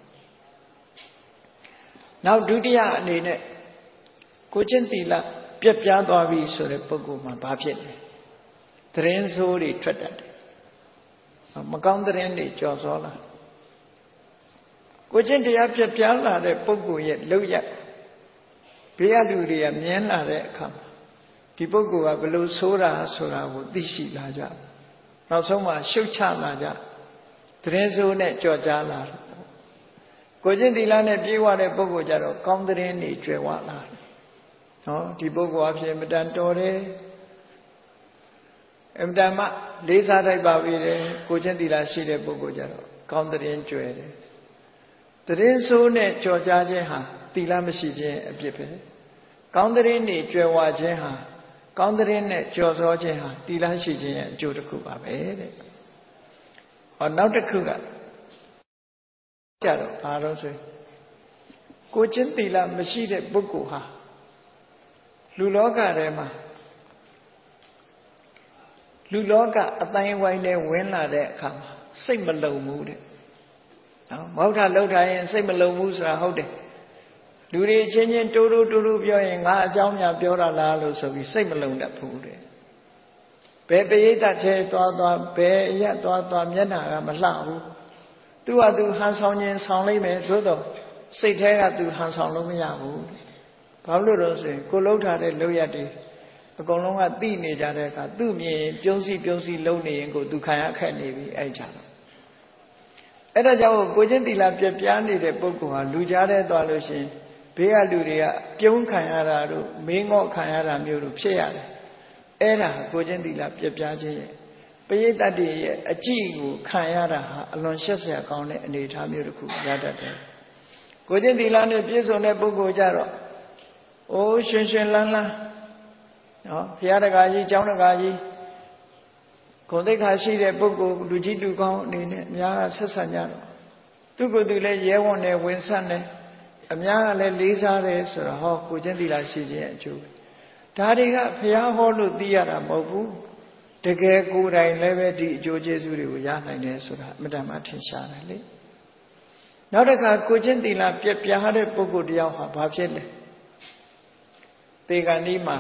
နောက်ဒုတိယအနေနဲ့ကိုချင်းသီလပြက်ပြားသွားပြီဆိုတဲ့ပုဂ္ဂိုလ်မှာဘာဖြစ်လဲသတင်းဆိုးတွေထွက်တတ်တယ်မကောင်းသတင်းတွေကြော်စောလာကိုကျင့်တရားပြပြလာတဲ့ပုဂ္ဂိုလ်ရဲ့လောက်ရဘေးကလူတွေကမြင်လာတဲ့အခါမှာဒီပုဂ္ဂိုလ်ကဘယ်လိုဆိုးတာဆိုတာကိုသိရှိလာကြနောက်ဆုံးမှာရှုတ်ချလာကြသတင်းဆိုးနဲ့ကြော်ကြားလာတယ်ကိုကျင့်သီလနဲ့ပြေဝတဲ့ပုဂ္ဂိုလ်ကြတော့ကောင်းသတင်းတွေကြွယ်ဝလာတယ်နော်ဒီပုဂ္ဂိုလ်အဖြစ်မတန်တော်တယ်အမတန်မှလေးစားတိုက်ပါပြီတယ်ကိုကျင့်သီလရှိတဲ့ပုဂ္ဂိုလ်ကြတော့ကောင်းသတင်းကြွယ်တယ်သတင်းဆိုးနဲ့ကြော်ကြားခြင်းဟာသီလမရှိခြင်းအပြစ်ပဲကောင်းသတင်းတွေကြွယ်ဝခြင်းဟာကောင်းသတင်းနဲ့ကြော်စောခြင်းဟာသီလရှိခြင်းရဲ့အကျိုးတစ်ခုပါပဲတဲ့ဟောနောက်တစ်ခုကကြတော့ဘာလို့ဆိုကိုကျင့်သီလမရှိတဲ့ပုဂ္ဂိုလ်ဟာလူလောကထဲမှာလူလောကအတိုင်းဝိုင်းနဲ့ဝင်လာတဲ့အခါမှာစိတ်မလုံဘူးတဲ့နော်မဟုတ်တာလှုပ်ထားရင်စိတ်မလုံဘူးဆိုတာဟုတ်တယ်လူတွေချင်းချင်းတိုးတိုးပြောရင်ငါအကြောင်းများပြောတာလားလို့ဆိုပြီးစိတ်မလုံတတ်ဘူးတဲ့ဘယ်ပရိသတ်ထဲသွားဘယ်အရက်သွားမျက်နှာကမလှဘူးသူကသူဟန်ဆောင်ခြင်းဆောင်လိုက်မယ်သို့တော့စိတ်ထဲကသူဟန်ဆောင်လို့မရဘူးဘာလို့လို့ဆိုရင်ကိုလှုပ်ထားတဲ့လှုပ်ရက်တွေအကုန်လုံးကသိနေကြတဲ့အခါသူ့မြင်ပြုံးစီလုံနေရင်ကိုသူခံရခက်နေပြီအဲ့ကြတော့အဲ့ဒါကြောင့်ကိုချင်းတီလာပြပြားနေတဲ့ပုဂ္ဂိုလ်ဟာလူကြားထဲသွားလို့ရှိရင်ဘေးကလူတွေကပြုံးခံရတာတို့မင်းငေါ့ခံရတာမျိုးတို့ဖြစ်ရတယ်အဲ့ဒါကိုချင်းတီလာပြပြားခြင်းရဲ့ပရိသတ်တွေရဲ့အကြည့်ကိုခံရတာဟာအလွန်ရှက်စရာကောင်းတဲ့အနေအထားမျိုးတစ်ခုရတတ်တယ်ကိုချင်းတီလာနဲ့ပြည့်စုံတဲ့ပုဂ္ဂိုလ်ကြတော့အိုးရှင်လန်းနော်ဘုရားတကာကြီးကျောင်းတကာကြီးဂုဏ်သိက္ခာရှိတဲ့ပုဂ္ဂိုလ်လူကြီးလူကောင်းအနေနဲ့အများကဆက်ဆံကြတော့သူကသူလည်းရဲဝံ့တယ်ဝင်ဆန့်တယ်အများကလည်းလေးစားတယ်ဆိုတော့ဟောကိုချင်းသီလရှိခြင်းအကျိုးဒါတွေကဘုရားဟောလို့သိရတာမဟုတ်ဘူးတကယ်ကိုယ်တိုင်လည်းပဲဒီအကျိုးကျေးဇူးတွေကိုရနိုင်တယ်ဆိုတာအမှန်တမ်းထင်ရှားတယ်လေနောက်တစ်ခါကိုချင်းသီလပြပြားတဲ့ပုဂ္ဂိုလ်တယောက်ဟာဘာဖြစ်လဲတေဂန်ဒီမှာ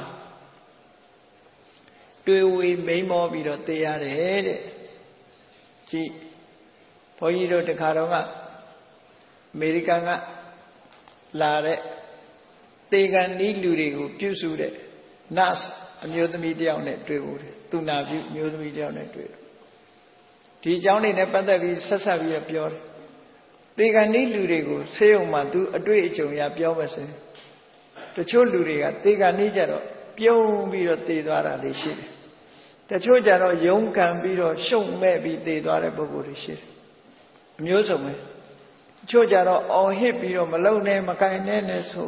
တွေ့ဝေမိန်မောပြီးတော့သိရတယ်တဲ့ကြည့်ဘုန်းကြီးတို့တခါတော့ကအမေရိကန်ကလာတဲ့တေဂန်ဒီလူတွေကိုပြုစုတဲ့ nurse အမျိုးသမီးတယောက်နဲ့တွေ့ဖို့သူနာပြုအမျိုးသမီးတယောက်နဲ့တွေ့တယ်ဒီအကြောင်းတွေနဲ့ပတ်သက်ပြီးဆက်ဆက်ပြီးတော့ပြောတယ်တေဂန်ဒီလူတွေကိုဆေးရုံမှာသူအတွေ့အကြုံရပြောပါစေတချို့လူတွေကတေဂန်ဒီကြတော့ပြုံးပြီးတော့သေသွားတာတွေရှိတယ်တချို့ကြတော့ယုံခံပြီးတော့ရှုံမဲ့ပြီးသေသွားတဲ့ပုဂ္ဂိုလ်တွေရှိတယ်အမျိုးစုံပဲတချို့ကြတော့အော်ဟစ်ပြီးတော့မလုံနဲ့မကင်နဲ့ဆို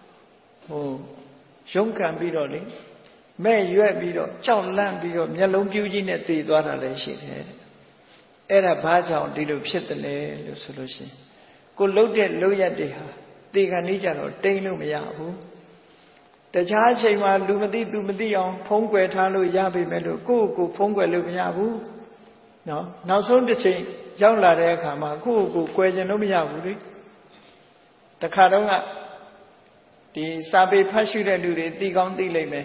ယုံခံပြီးတော့လေမဲ့ရွက်ပြီးတော့ကြောက်လန့်ပြီးတော့မျက်လုံးပြူးကြီးနဲ့သေသွားတာလည်းရှိတယ်အဲ့ဒါဘာကြောင့်ဒီလိုဖြစ်တယ်လဲလို့ဆိုလို့ရှိရင်ကိုလှုပ်တဲ့လှုပ်ရက်တွေဟာတေခါနေကြတော့တိမ်လို့မရဘူးတခြားအချိန်မှာလူမသိသူမသိအောင်ဖုံးကွယ်ထားလို့ရပေမဲ့လို့ကိုယ့်ကိုဖုံးကွယ်လို့မရဘူးနော်နောက်ဆုံးတစ်ချိန်ရောက်လာတဲ့အခါမှာကိုယ့်ကိုကွယ်ခြင်းလို့မရဘူးလေတခါတော့ကဒီစာပေဖတ်ရှုတဲ့လူတွေသိကောင်းသိလိမ့်မယ်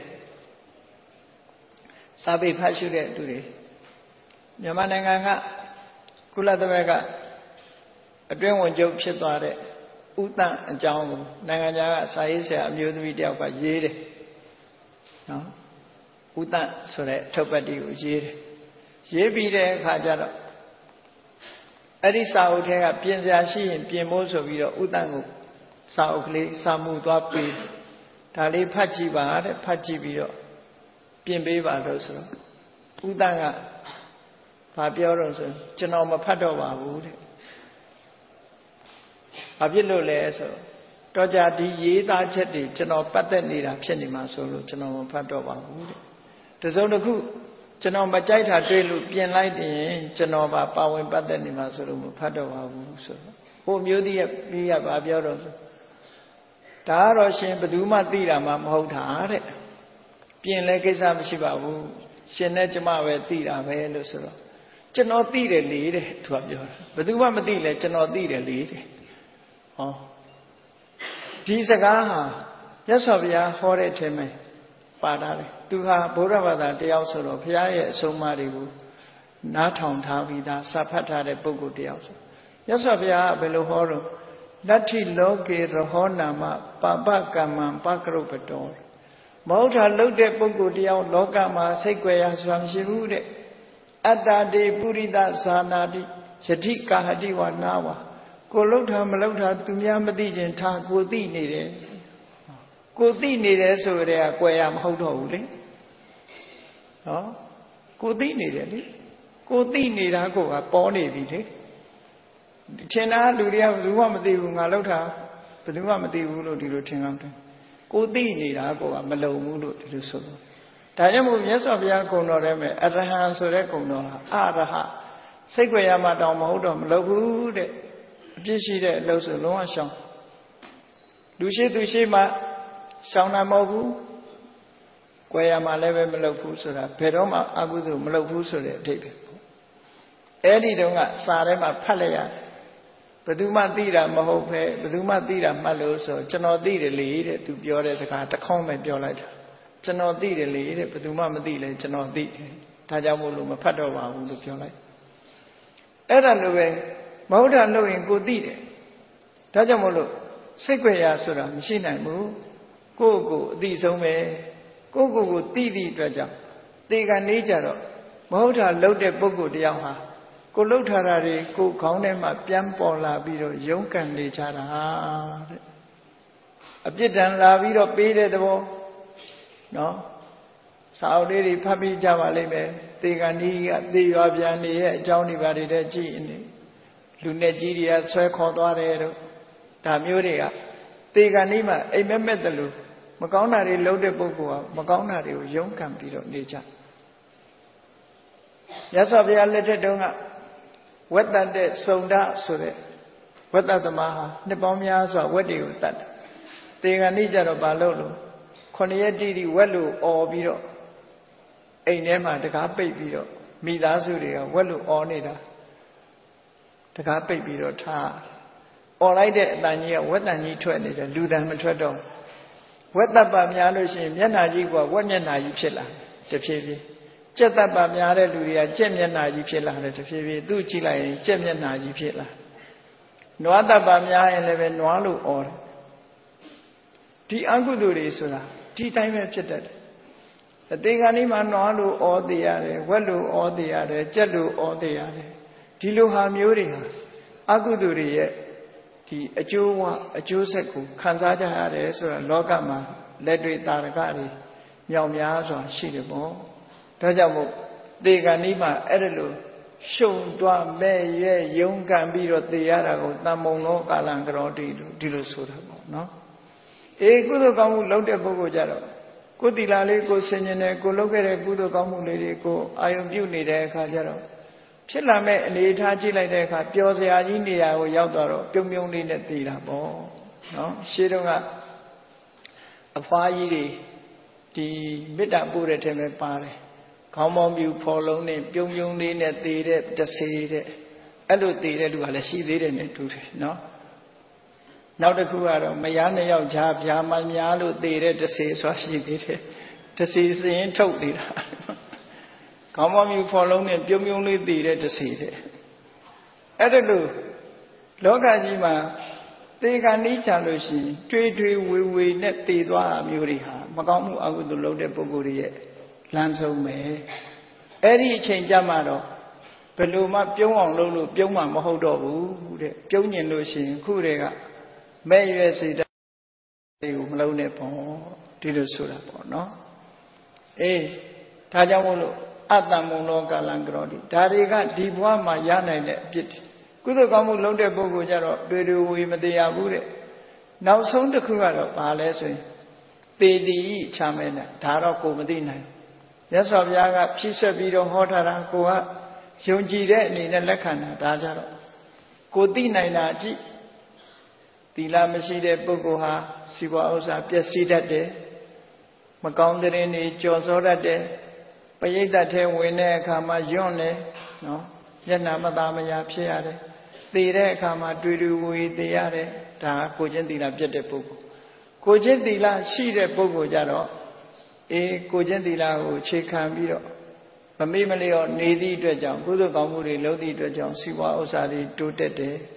စာပေဖတ်ရှုတဲ့လူတွေမြန်မာနိုင်ငံကကုလသမဂ္ဂအတွင်းဝင်ချုပ်ဖြစ်သွားတဲ့ဥတ္တန်အကြောင်းကိုနိုင်ငံခြားကစာရေးဆရာအမျိုးသမီးတယောက်ကရေးတယ်နော်ဥတ္တန်ဆိုတဲ့ထုတ်ပတ်တီကိုရေးတယ်ရေးပြီးတဲ့အခါကျတော့အဲ့ဒီစာအုပ်ထဲကပြင်စရာရှိရင်ပြင်ဖို့ဆိုပြီးတော့ဥတ္တန်ကိုစာအုပ်ကလေးစာမှုသွားပေးဒါလေးဖတ်ကြည့်ပါတဲ့ဖတ်ကြည့်ပြီးတော့ပြင်ပေးပါလို့ဆိုတော့ဥတ္တန်ကဘာပြောတော့ဆိုကျွန်တော်မဖတ်တော့ပါဘူးတဲ့ဘာဖြစ်လို့လဲဆိုတော့ကြဒီရေးသားချက်တွေကျွန်တော်ပတ်သက်နေတာဖြစ်နေမှာဆိုလို့ကျွန်တော်မဖတ်တော့ပါဘူးတဲ့တစုံတစ်ခုကျွန်တော်မကြိုက်တာတွေ့လို့ပြင်လိုက်ရင်ကျွန်တော်ပါဝင်ပတ်သက်နေမှာဆိုလို့မဖတ်တော့ပါဘူးဆိုတော့ဟိုမျိုးကြီးကဘာပြောတော့ဆိုဒါကတော့ရှင်ဘယ်သူမှသိတာမှမဟုတ်တာတဲ့ပြင်လဲကိစ္စမရှိပါဘူးရှင်နဲ့ကျမပဲသိတာပဲလို့ဆိုတော့ကျွန်တော်သိတယ်လေတဲ့သူကပြောတာဘယ်သူမှမသိလဲကျွန်တော်သိတယ်လေတဲ့ဟောဒီစကားဟာမြတ်စွာဘုရားဟောတဲ့အထက်မှာပါတာလေသူဟာဗုဒ္ဓဘာသာတယောက်ဆိုတော့ဘုရားရဲ့အဆုံးအမတွေကိုနားထောင်ထားပြီးသားစာဖတ်ထားတဲ့ပုဂ္ဂိုလ်တယောက်ဆိုမြတ်စွာဘုရားကဘယ်လိုဟောတော့ Nati loke rohonama papa kamman pakrupato မဟုတ်တာလှုပ်တဲ့ပုဂ္ဂိုလ်တယောက်လောကမှာစိတ်ကြွယ်ရဆိုတာမရှိဘူးတဲ့အတ္တတိပုရိသဇာနာတိယတိကာဟတိဝနာဝကိုလှုပ်တာမလှုပ်တာသူများမသိခြင်းထားကိုသိနေတယ်ကိုသိနေတယ်ဆိုကြတဲ့ကကြွယ်ရမဟုတ်တော့ဘူးလေနော်ကိုသိနေတယ်လေကိုသိနေတာကိုကပေါ်နေပြီလေထင်တာလူတွေကဘယ်သူမှမသိဘူးငါလှုပ်တာဘယ်သူမှမသိဘူးလို့ဒီလိုထင်အောင်တယ်ကိုသိနေတာကိုကမလုံဘူးလို့ဒီလိုဆိုလို့ဒါကြောင့်မို့မြတ်စွာဘုရားကုံတော်ထဲမှာအရဟံဆိုတဲ့ကုံတော်ဟာအရဟစိတ်ကြွယ်ရမှတောင်မဟုတ်တော့မလုပ်ဘူးတဲ့အပြစ်ရှိတဲ့အလုပ်ဆိုလုံးဝရှောင်လူရှိသူရှိမှရှောင်တာမဟုတ်ဘူးကြွယ်ရမှလည်းပဲမလုပ်ဘူးဆိုတာဘယ်တော့မှအကုသိုလ်မလုပ်ဘူးဆိုတဲ့အဓိပ္ပာယ်ပေါ့အဲ့ဒီတုန်းကစာထဲမှာဖတ်လိုက်ရတယ်ဘယ်သူမှသိတာမဟုတ်ပဲဘယ်သူမှသိတာမှတ်လို့ဆိုကျွန်တော်သိတယ်လေတဲ့သူပြောတဲ့စကားတစ်ခေါက်ပဲပြောလိုက်တာကျွန်တော်သိတယ်လေတဲ့ဘယ်သူမှမသိလဲကျွန်တော်သိတယ်ဒါကြောင့်မို့လို့မဖတ်တော့ပါဘူးလို့ပြောလိုက်အဲ့ဒါလိုပဲမဟုတ်တာလို့ရင်ကိုသိတယ်ဒါကြောင့်မို့လို့စိတ်ကြွယ်ရဆိုတာမရှိနိုင်ဘူးကိုယ့်ကိုအသိဆုံးပဲကိုယ့်ကိုသိသည့်အတွက်ကြောင့်တေကနေကြတော့မဟုတ်တာလှုပ်တဲ့ပုဂ္ဂိုလ်တယောက်ဟာကိုလှုပ်ထားတာတွေကိုခေါင်းထဲမှာပြန်ပေါ်လာပြီးတော့ရုန်းကန်နေကြတာတဲ့အပြစ်ဒဏ်လာပြီးတော့ပေးတဲ့သဘောနော်စာအုပ်လေးတွေဖတ်ပြီးကြပါလိမ့်မယ်တေကနီးကသေရွာပြန်နေရဲ့အကြောင်းတွေပါတွေကြည့်နေလူနဲ့ကြီးတွေကဆွဲခေါ်သွားတယ်တို့ဒါမျိုးတွေကတေကနီးမှာအိမ်မက်မက်တယ်လို့မကောင်းတာတွေလုပ်တဲ့ပုဂ္ဂိုလ်ကမကောင်းတာတွေကိုရုန်းကန်ပြီးတော့နေကြရသော်ဘုရားလက်ထက်တုန်းကဝက်တတ်တဲ့စုံဒဆိုတဲ့ဝက်တတ်သမားဟာနှစ်ပေါင်းများစွာဝက်တွေကိုတတ်တယ်တေကနီးကြတော့ဘာလုပ်လို့9 ရက်တိတိဝက်လို့អော်ပြီးတော့အိမ်ထဲမှာတကားပိတ်ပြီးတော့မိသားစုတွေကဝက်လို့អော်နေတာတကားပိတ်ပြီးတော့ထားអော်လိုက်တဲ့အတန်ကြီးကဝက်တန်ကြီးထွက်နေတယ်လူတန်မထွက်တော့ဝက်တပ်ပါများလို့ရှိရင်မျက်နှာကြီးကဝက်မျက်နှာကြီးဖြစ်လာတဖြည်းဖြည်းကြက်တပ်ပါများတဲ့လူတွေကကြက်မျက်နှာကြီးဖြစ်လာတယ်တဖြည်းဖြည်းသူ့ကြည့်လိုက်ရင်ကြက်မျက်နှာကြီးဖြစ်လာနွားတပ်ပါများရင်လည်းပဲနွားလို့អော်တယ်ဒီအကုသိုလ်တွေဆိုတာဒီတိုင်းပဲဖြစ်တတ်တယ်အသေးခံនេះမှာနွားလို့ဩသေးရတယ်ဝက်လို့ဩသေးရတယ်ကြက်လို့ဩသေးရတယ်ဒီလိုဟာမျိုးတွေဟာအကုသိုလ်တွေရဲ့ဒီအကျိုးဝအကျိုးဆက်ကိုခံစားကြရတယ်ဆိုတာလောကမှာလက်တွေ့တာရကတွေမြောက်များစွာရှိတယ်ပေါ့ဒါကြောင့်မို့သေခံនេះမှာအဲ့ဒါလို့ရှုံသွားမဲ့ရဲ့ယုံကန်ပြီးတော့သေရတာကိုတမ္မုံသောကာလံကရောတိလို့ဒီလိုဆိုတာပေါ့နော်အေးကုသိုလ်ကောင်းမှုလုပ်တဲ့ပုဂ္ဂိုလ်ကြတော့ကိုယ်တီလာလေးကိုဆင်ញင်တယ်ကိုလုပ်ခဲ့တဲ့ကုသိုလ်ကောင်းမှုလေးတွေကိုအာယုံပြုနေတဲ့အခါကျတော့ဖြစ်လာမဲ့အနေအထားကြည့်လိုက်တဲ့အခါပျော်စရာကြီးနေရာကိုရောက်တော့ပြုံပြုံလေးနဲ့တည်တာပေါ့နော်ရှေးတုန်းကအဖွားကြီးတွေဒီမေတ္တာပို့တဲ့ထဲမှာပါတယ်ခေါင်းပေါင်းပြူဖော်လုံးနဲ့ပြုံပြုံလေးနဲ့တည်တဲ့တဆေးတဲ့အဲ့လိုတည်တဲ့လူကလည်းရှိသေးတယ်နဲ့တူတယ်နော်နောက်တစ်ခုကတော့မယားနှစ်ယောက်ကြားဗျာမများလို့သေတဲ့တဆေဆိုရှိသေးတယ်တဆေစရင်ထုတ်နေတာခေါင်းမမြူဖော်လုံးနဲ့ပြုံပြုံလေးသေတဲ့တဆေတဲ့အဲ့ဒါလို့လောကကြီးမှာသေကနီးချလို့ရှိရင်တွေးတွေးဝေဝေနဲ့သေသွားတာမျိုးတွေဟာမကောင်းမှုအကုသိုလ်လုပ်တဲ့ပုဂ္ဂိုလ်တွေရဲ့လမ်းဆုံးပဲအဲ့ဒီအချိန်ကြမှာတော့ဘယ်လိုမှပြုံးအောင်လုပ်လို့ပြုံးမှမဟုတ်တော့ဘူးတဲ့ပြုံးညင်လို့ရှိရင်ခုတည်းကမဲ့ရွယ်စေတတ်တွေကိုမလုံးနဲ့ပေါ့ဒီလိုဆိုတာပေါ့နော်အေးဒါကြောင့်မို့လို့အတ္တမုံလောကာလံကရောတိဒါတွေကဒီဘဝမှာရနိုင်တဲ့အဖြစ်ကုသိုလ်ကောင်းမှုလုပ်တဲ့ပုဂ္ဂိုလ်ကြတော့တွေ့တွေ့ဝေမတရားဘူးတဲ့နောက်ဆုံးတစ်ခုကတော့ဘာလဲဆိုရင်သေတိချမဲနဲ့ဒါတော့ကိုမသိနိုင်မြတ်စွာဘုရားကဖြည့်ဆွက်ပြီးတော့ဟောထားတာကိုကယုံကြည်တဲ့အနေနဲ့လက်ခံတာဒါကြတော့ကိုသိနိုင်တာကြည့်သီလမရှိတဲ့ပုဂ္ဂိုလ်ဟာစီးပွားဥစ္စာပျက်စီးတတ်တယ်မကောင်းတဲ့ရင်တွေကြော်စောတတ်တယ်ပရိသတ်ထဲဝင်တဲ့အခါမှာယွန့်တယ်နော်မျက်နှာမသာမယာဖြစ်ရတယ်သေတဲ့အခါမှာတွေ့တွေ့ဝေသေရတယ်ဒါကိုချင်းသီလပြတ်တဲ့ပုဂ္ဂိုလ်ကိုချင်းသီလရှိတဲ့ပုဂ္ဂိုလ်ကြတော့အေးကိုချင်းသီလကိုခြေခံပြီးတော့မမေ့မလျော့နေသည့်အတွက်ကြောင့်ကုသိုလ်ကောင်းမှုတွေလုပ်သည့်အတွက်ကြောင့်စီးပွားဥစ္စာတွေတိုးတက်တယ်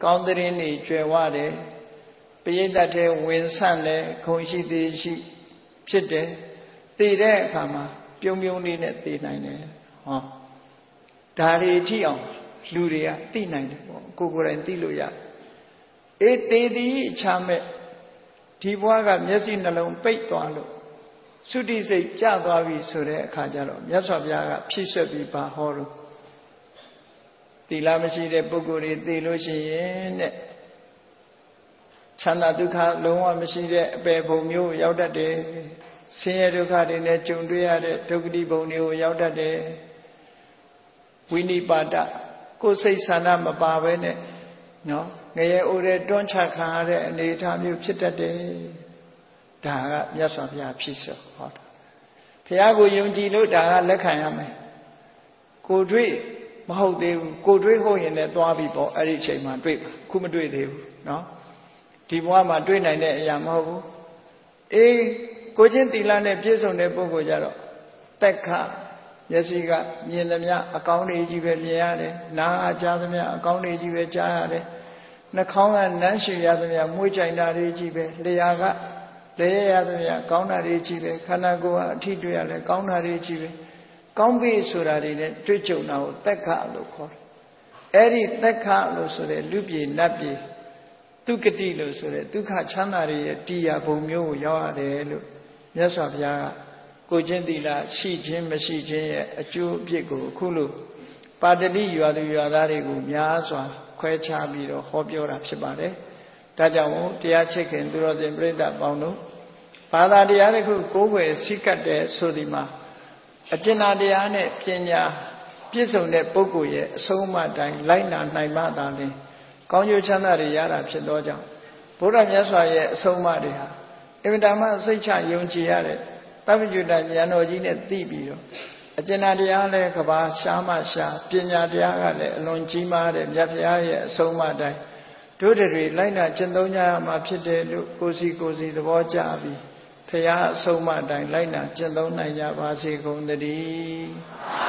ကောင်းတဲ့နေကြွယ်ဝတယ်ပရိသတ်ထဲဝင်ဆန့်တယ်ခုံရှိသေးရှိဖြစ်တယ်တည်တဲ့အခါမှာပြုံပြုံလေးနဲ့တည်နိုင်တယ်ဟောဒါတွေအထိအောင်လူတွေကသိနိုင်တယ်ပေါ့ကိုယ်ကိုယ်တိုင်သိလို့ရအေးတည်သည်ချမဲ့ဒီဘဝကမျက်စိနှလုံးပိတ်သွားလို့သုတိစိတ်ကျသွားပြီဆိုတဲ့အခါကျတော့မြတ်စွာဘုရားကဖြည့်ဆွက်ပြီးပါဟောလို့သီလမရှိတဲ့ပုဂ္ဂိုလ်တွေသိလို့ရှိရင်တဲ့ချမ်းသာဒုက္ခလုံးဝမရှိတဲ့အပေဘုံမျိုးရောက်တတ်တယ်ဆင်းရဲဒုက္ခတွေနဲ့ကြုံတွေ့ရတဲ့ဒုက္ခတိဘုံတွေကိုရောက်တတ်တယ်ဝိနိပါဒကိုယ်စိတ်ဆန္ဒမပါဘဲနဲ့နော်ငရဲအိုတဲ့တွန်းချခံရတဲ့အနေအထားမျိုးဖြစ်တတ်တယ်ဒါကမြတ်စွာဘုရားဖြစ်ဆိုဟောတာဘုရားကိုယုံကြည်လို့ဒါကလက်ခံရမယ်ကိုတွေ့မဟုတ်သေးဘူးကိုတွေ့ဟုတ်ရင်လည်းသွားပြီပေါ့အဲ့ဒီအချိန်မှာတွေ့ပါခုမတွေ့သေးဘူးနော်ဒီဘဝမှာတွေ့နိုင်တဲ့အရာမဟုတ်ဘူးအေးကိုချင်းသီလနဲ့ပြည့်စုံတဲ့ပုဂ္ဂိုလ်ကြတော့တက်ခမျက်စိကမြင်သမျှအကောင်းတွေကြီးပဲမြင်ရတယ်နားအကြားသမျှအကောင်းတွေကြီးပဲကြားရတယ်နှာခေါင်းကနမ်းရှည်ရသမျှမွှေးကြိုင်တာတွေကြီးပဲလျှာကလည်းရသမျှကောင်းတာတွေကြီးပဲခန္ဓာကိုယ်ကအထီးတွေ့ရလဲကောင်းတာတွေကြီးပဲကောင်းပြီဆိုတာတွေနဲ့တွေ့ကြုံတာကိုသက်ခလို့ခေါ်တယ်အဲ့ဒီသက်ခလို့ဆိုတဲ့လူပြေနတ်ပြေဒုက္ကတိလို့ဆိုတဲ့ဒုက္ခချမ်းသာတွေရဲ့တရားဘုံမျိုးကိုရောက်ရတယ်လို့မြတ်စွာဘုရားကကိုချင်းသီလရှိခြင်းမရှိခြင်းရဲ့အကျိုးအပြစ်ကိုအခုလို့ပါတတိရွာသူရွာသားတွေကိုများစွာခွဲခြားပြီးတော့ဟောပြောတာဖြစ်ပါတယ်ဒါကြောင့်တရားချစ်ခင်သူတော်စင်ပြိဿပေါင်းတို့ဘာသာတရားတစ်ခုကိုးကွယ်စိတ်ကတ်တဲ့ဆိုဒီမှာအကျဉ်းတရားနဲ့ပညာပြည့်စုံတဲ့ပုဂ္ဂိုလ်ရဲ့အဆုံးအမတိုင်းလိုက်နာနိုင်မှသာလျှင်ကောင်းကျိုးချမ်းသာတွေရတာဖြစ်သောကြောင့်ဘုရားမြတ်စွာရဲ့အဆုံးအမတွေဟာအင်မတန်မှစိတ်ချယုံကြည်ရတဲ့တပ္ပညုတဉာဏ်တော်ကြီးနဲ့သိပြီးတော့အကျဉ်းတရားလည်းကဘာရှားမှရှားပညာတရားကလည်းအလွန်ကြီးမားတဲ့မြတ်ဘုရားရဲ့အဆုံးအမတိုင်းတို့တွေလိုက်နာကျင့်သုံးကြရမှာဖြစ်တယ်လို့ကိုယ်စီသဘောကျပြီးဘုရားအဆုံးအမတိုင်းလိုက်နာကျင့်သုံးနိုင်ကြပါစေကုန်သတည်း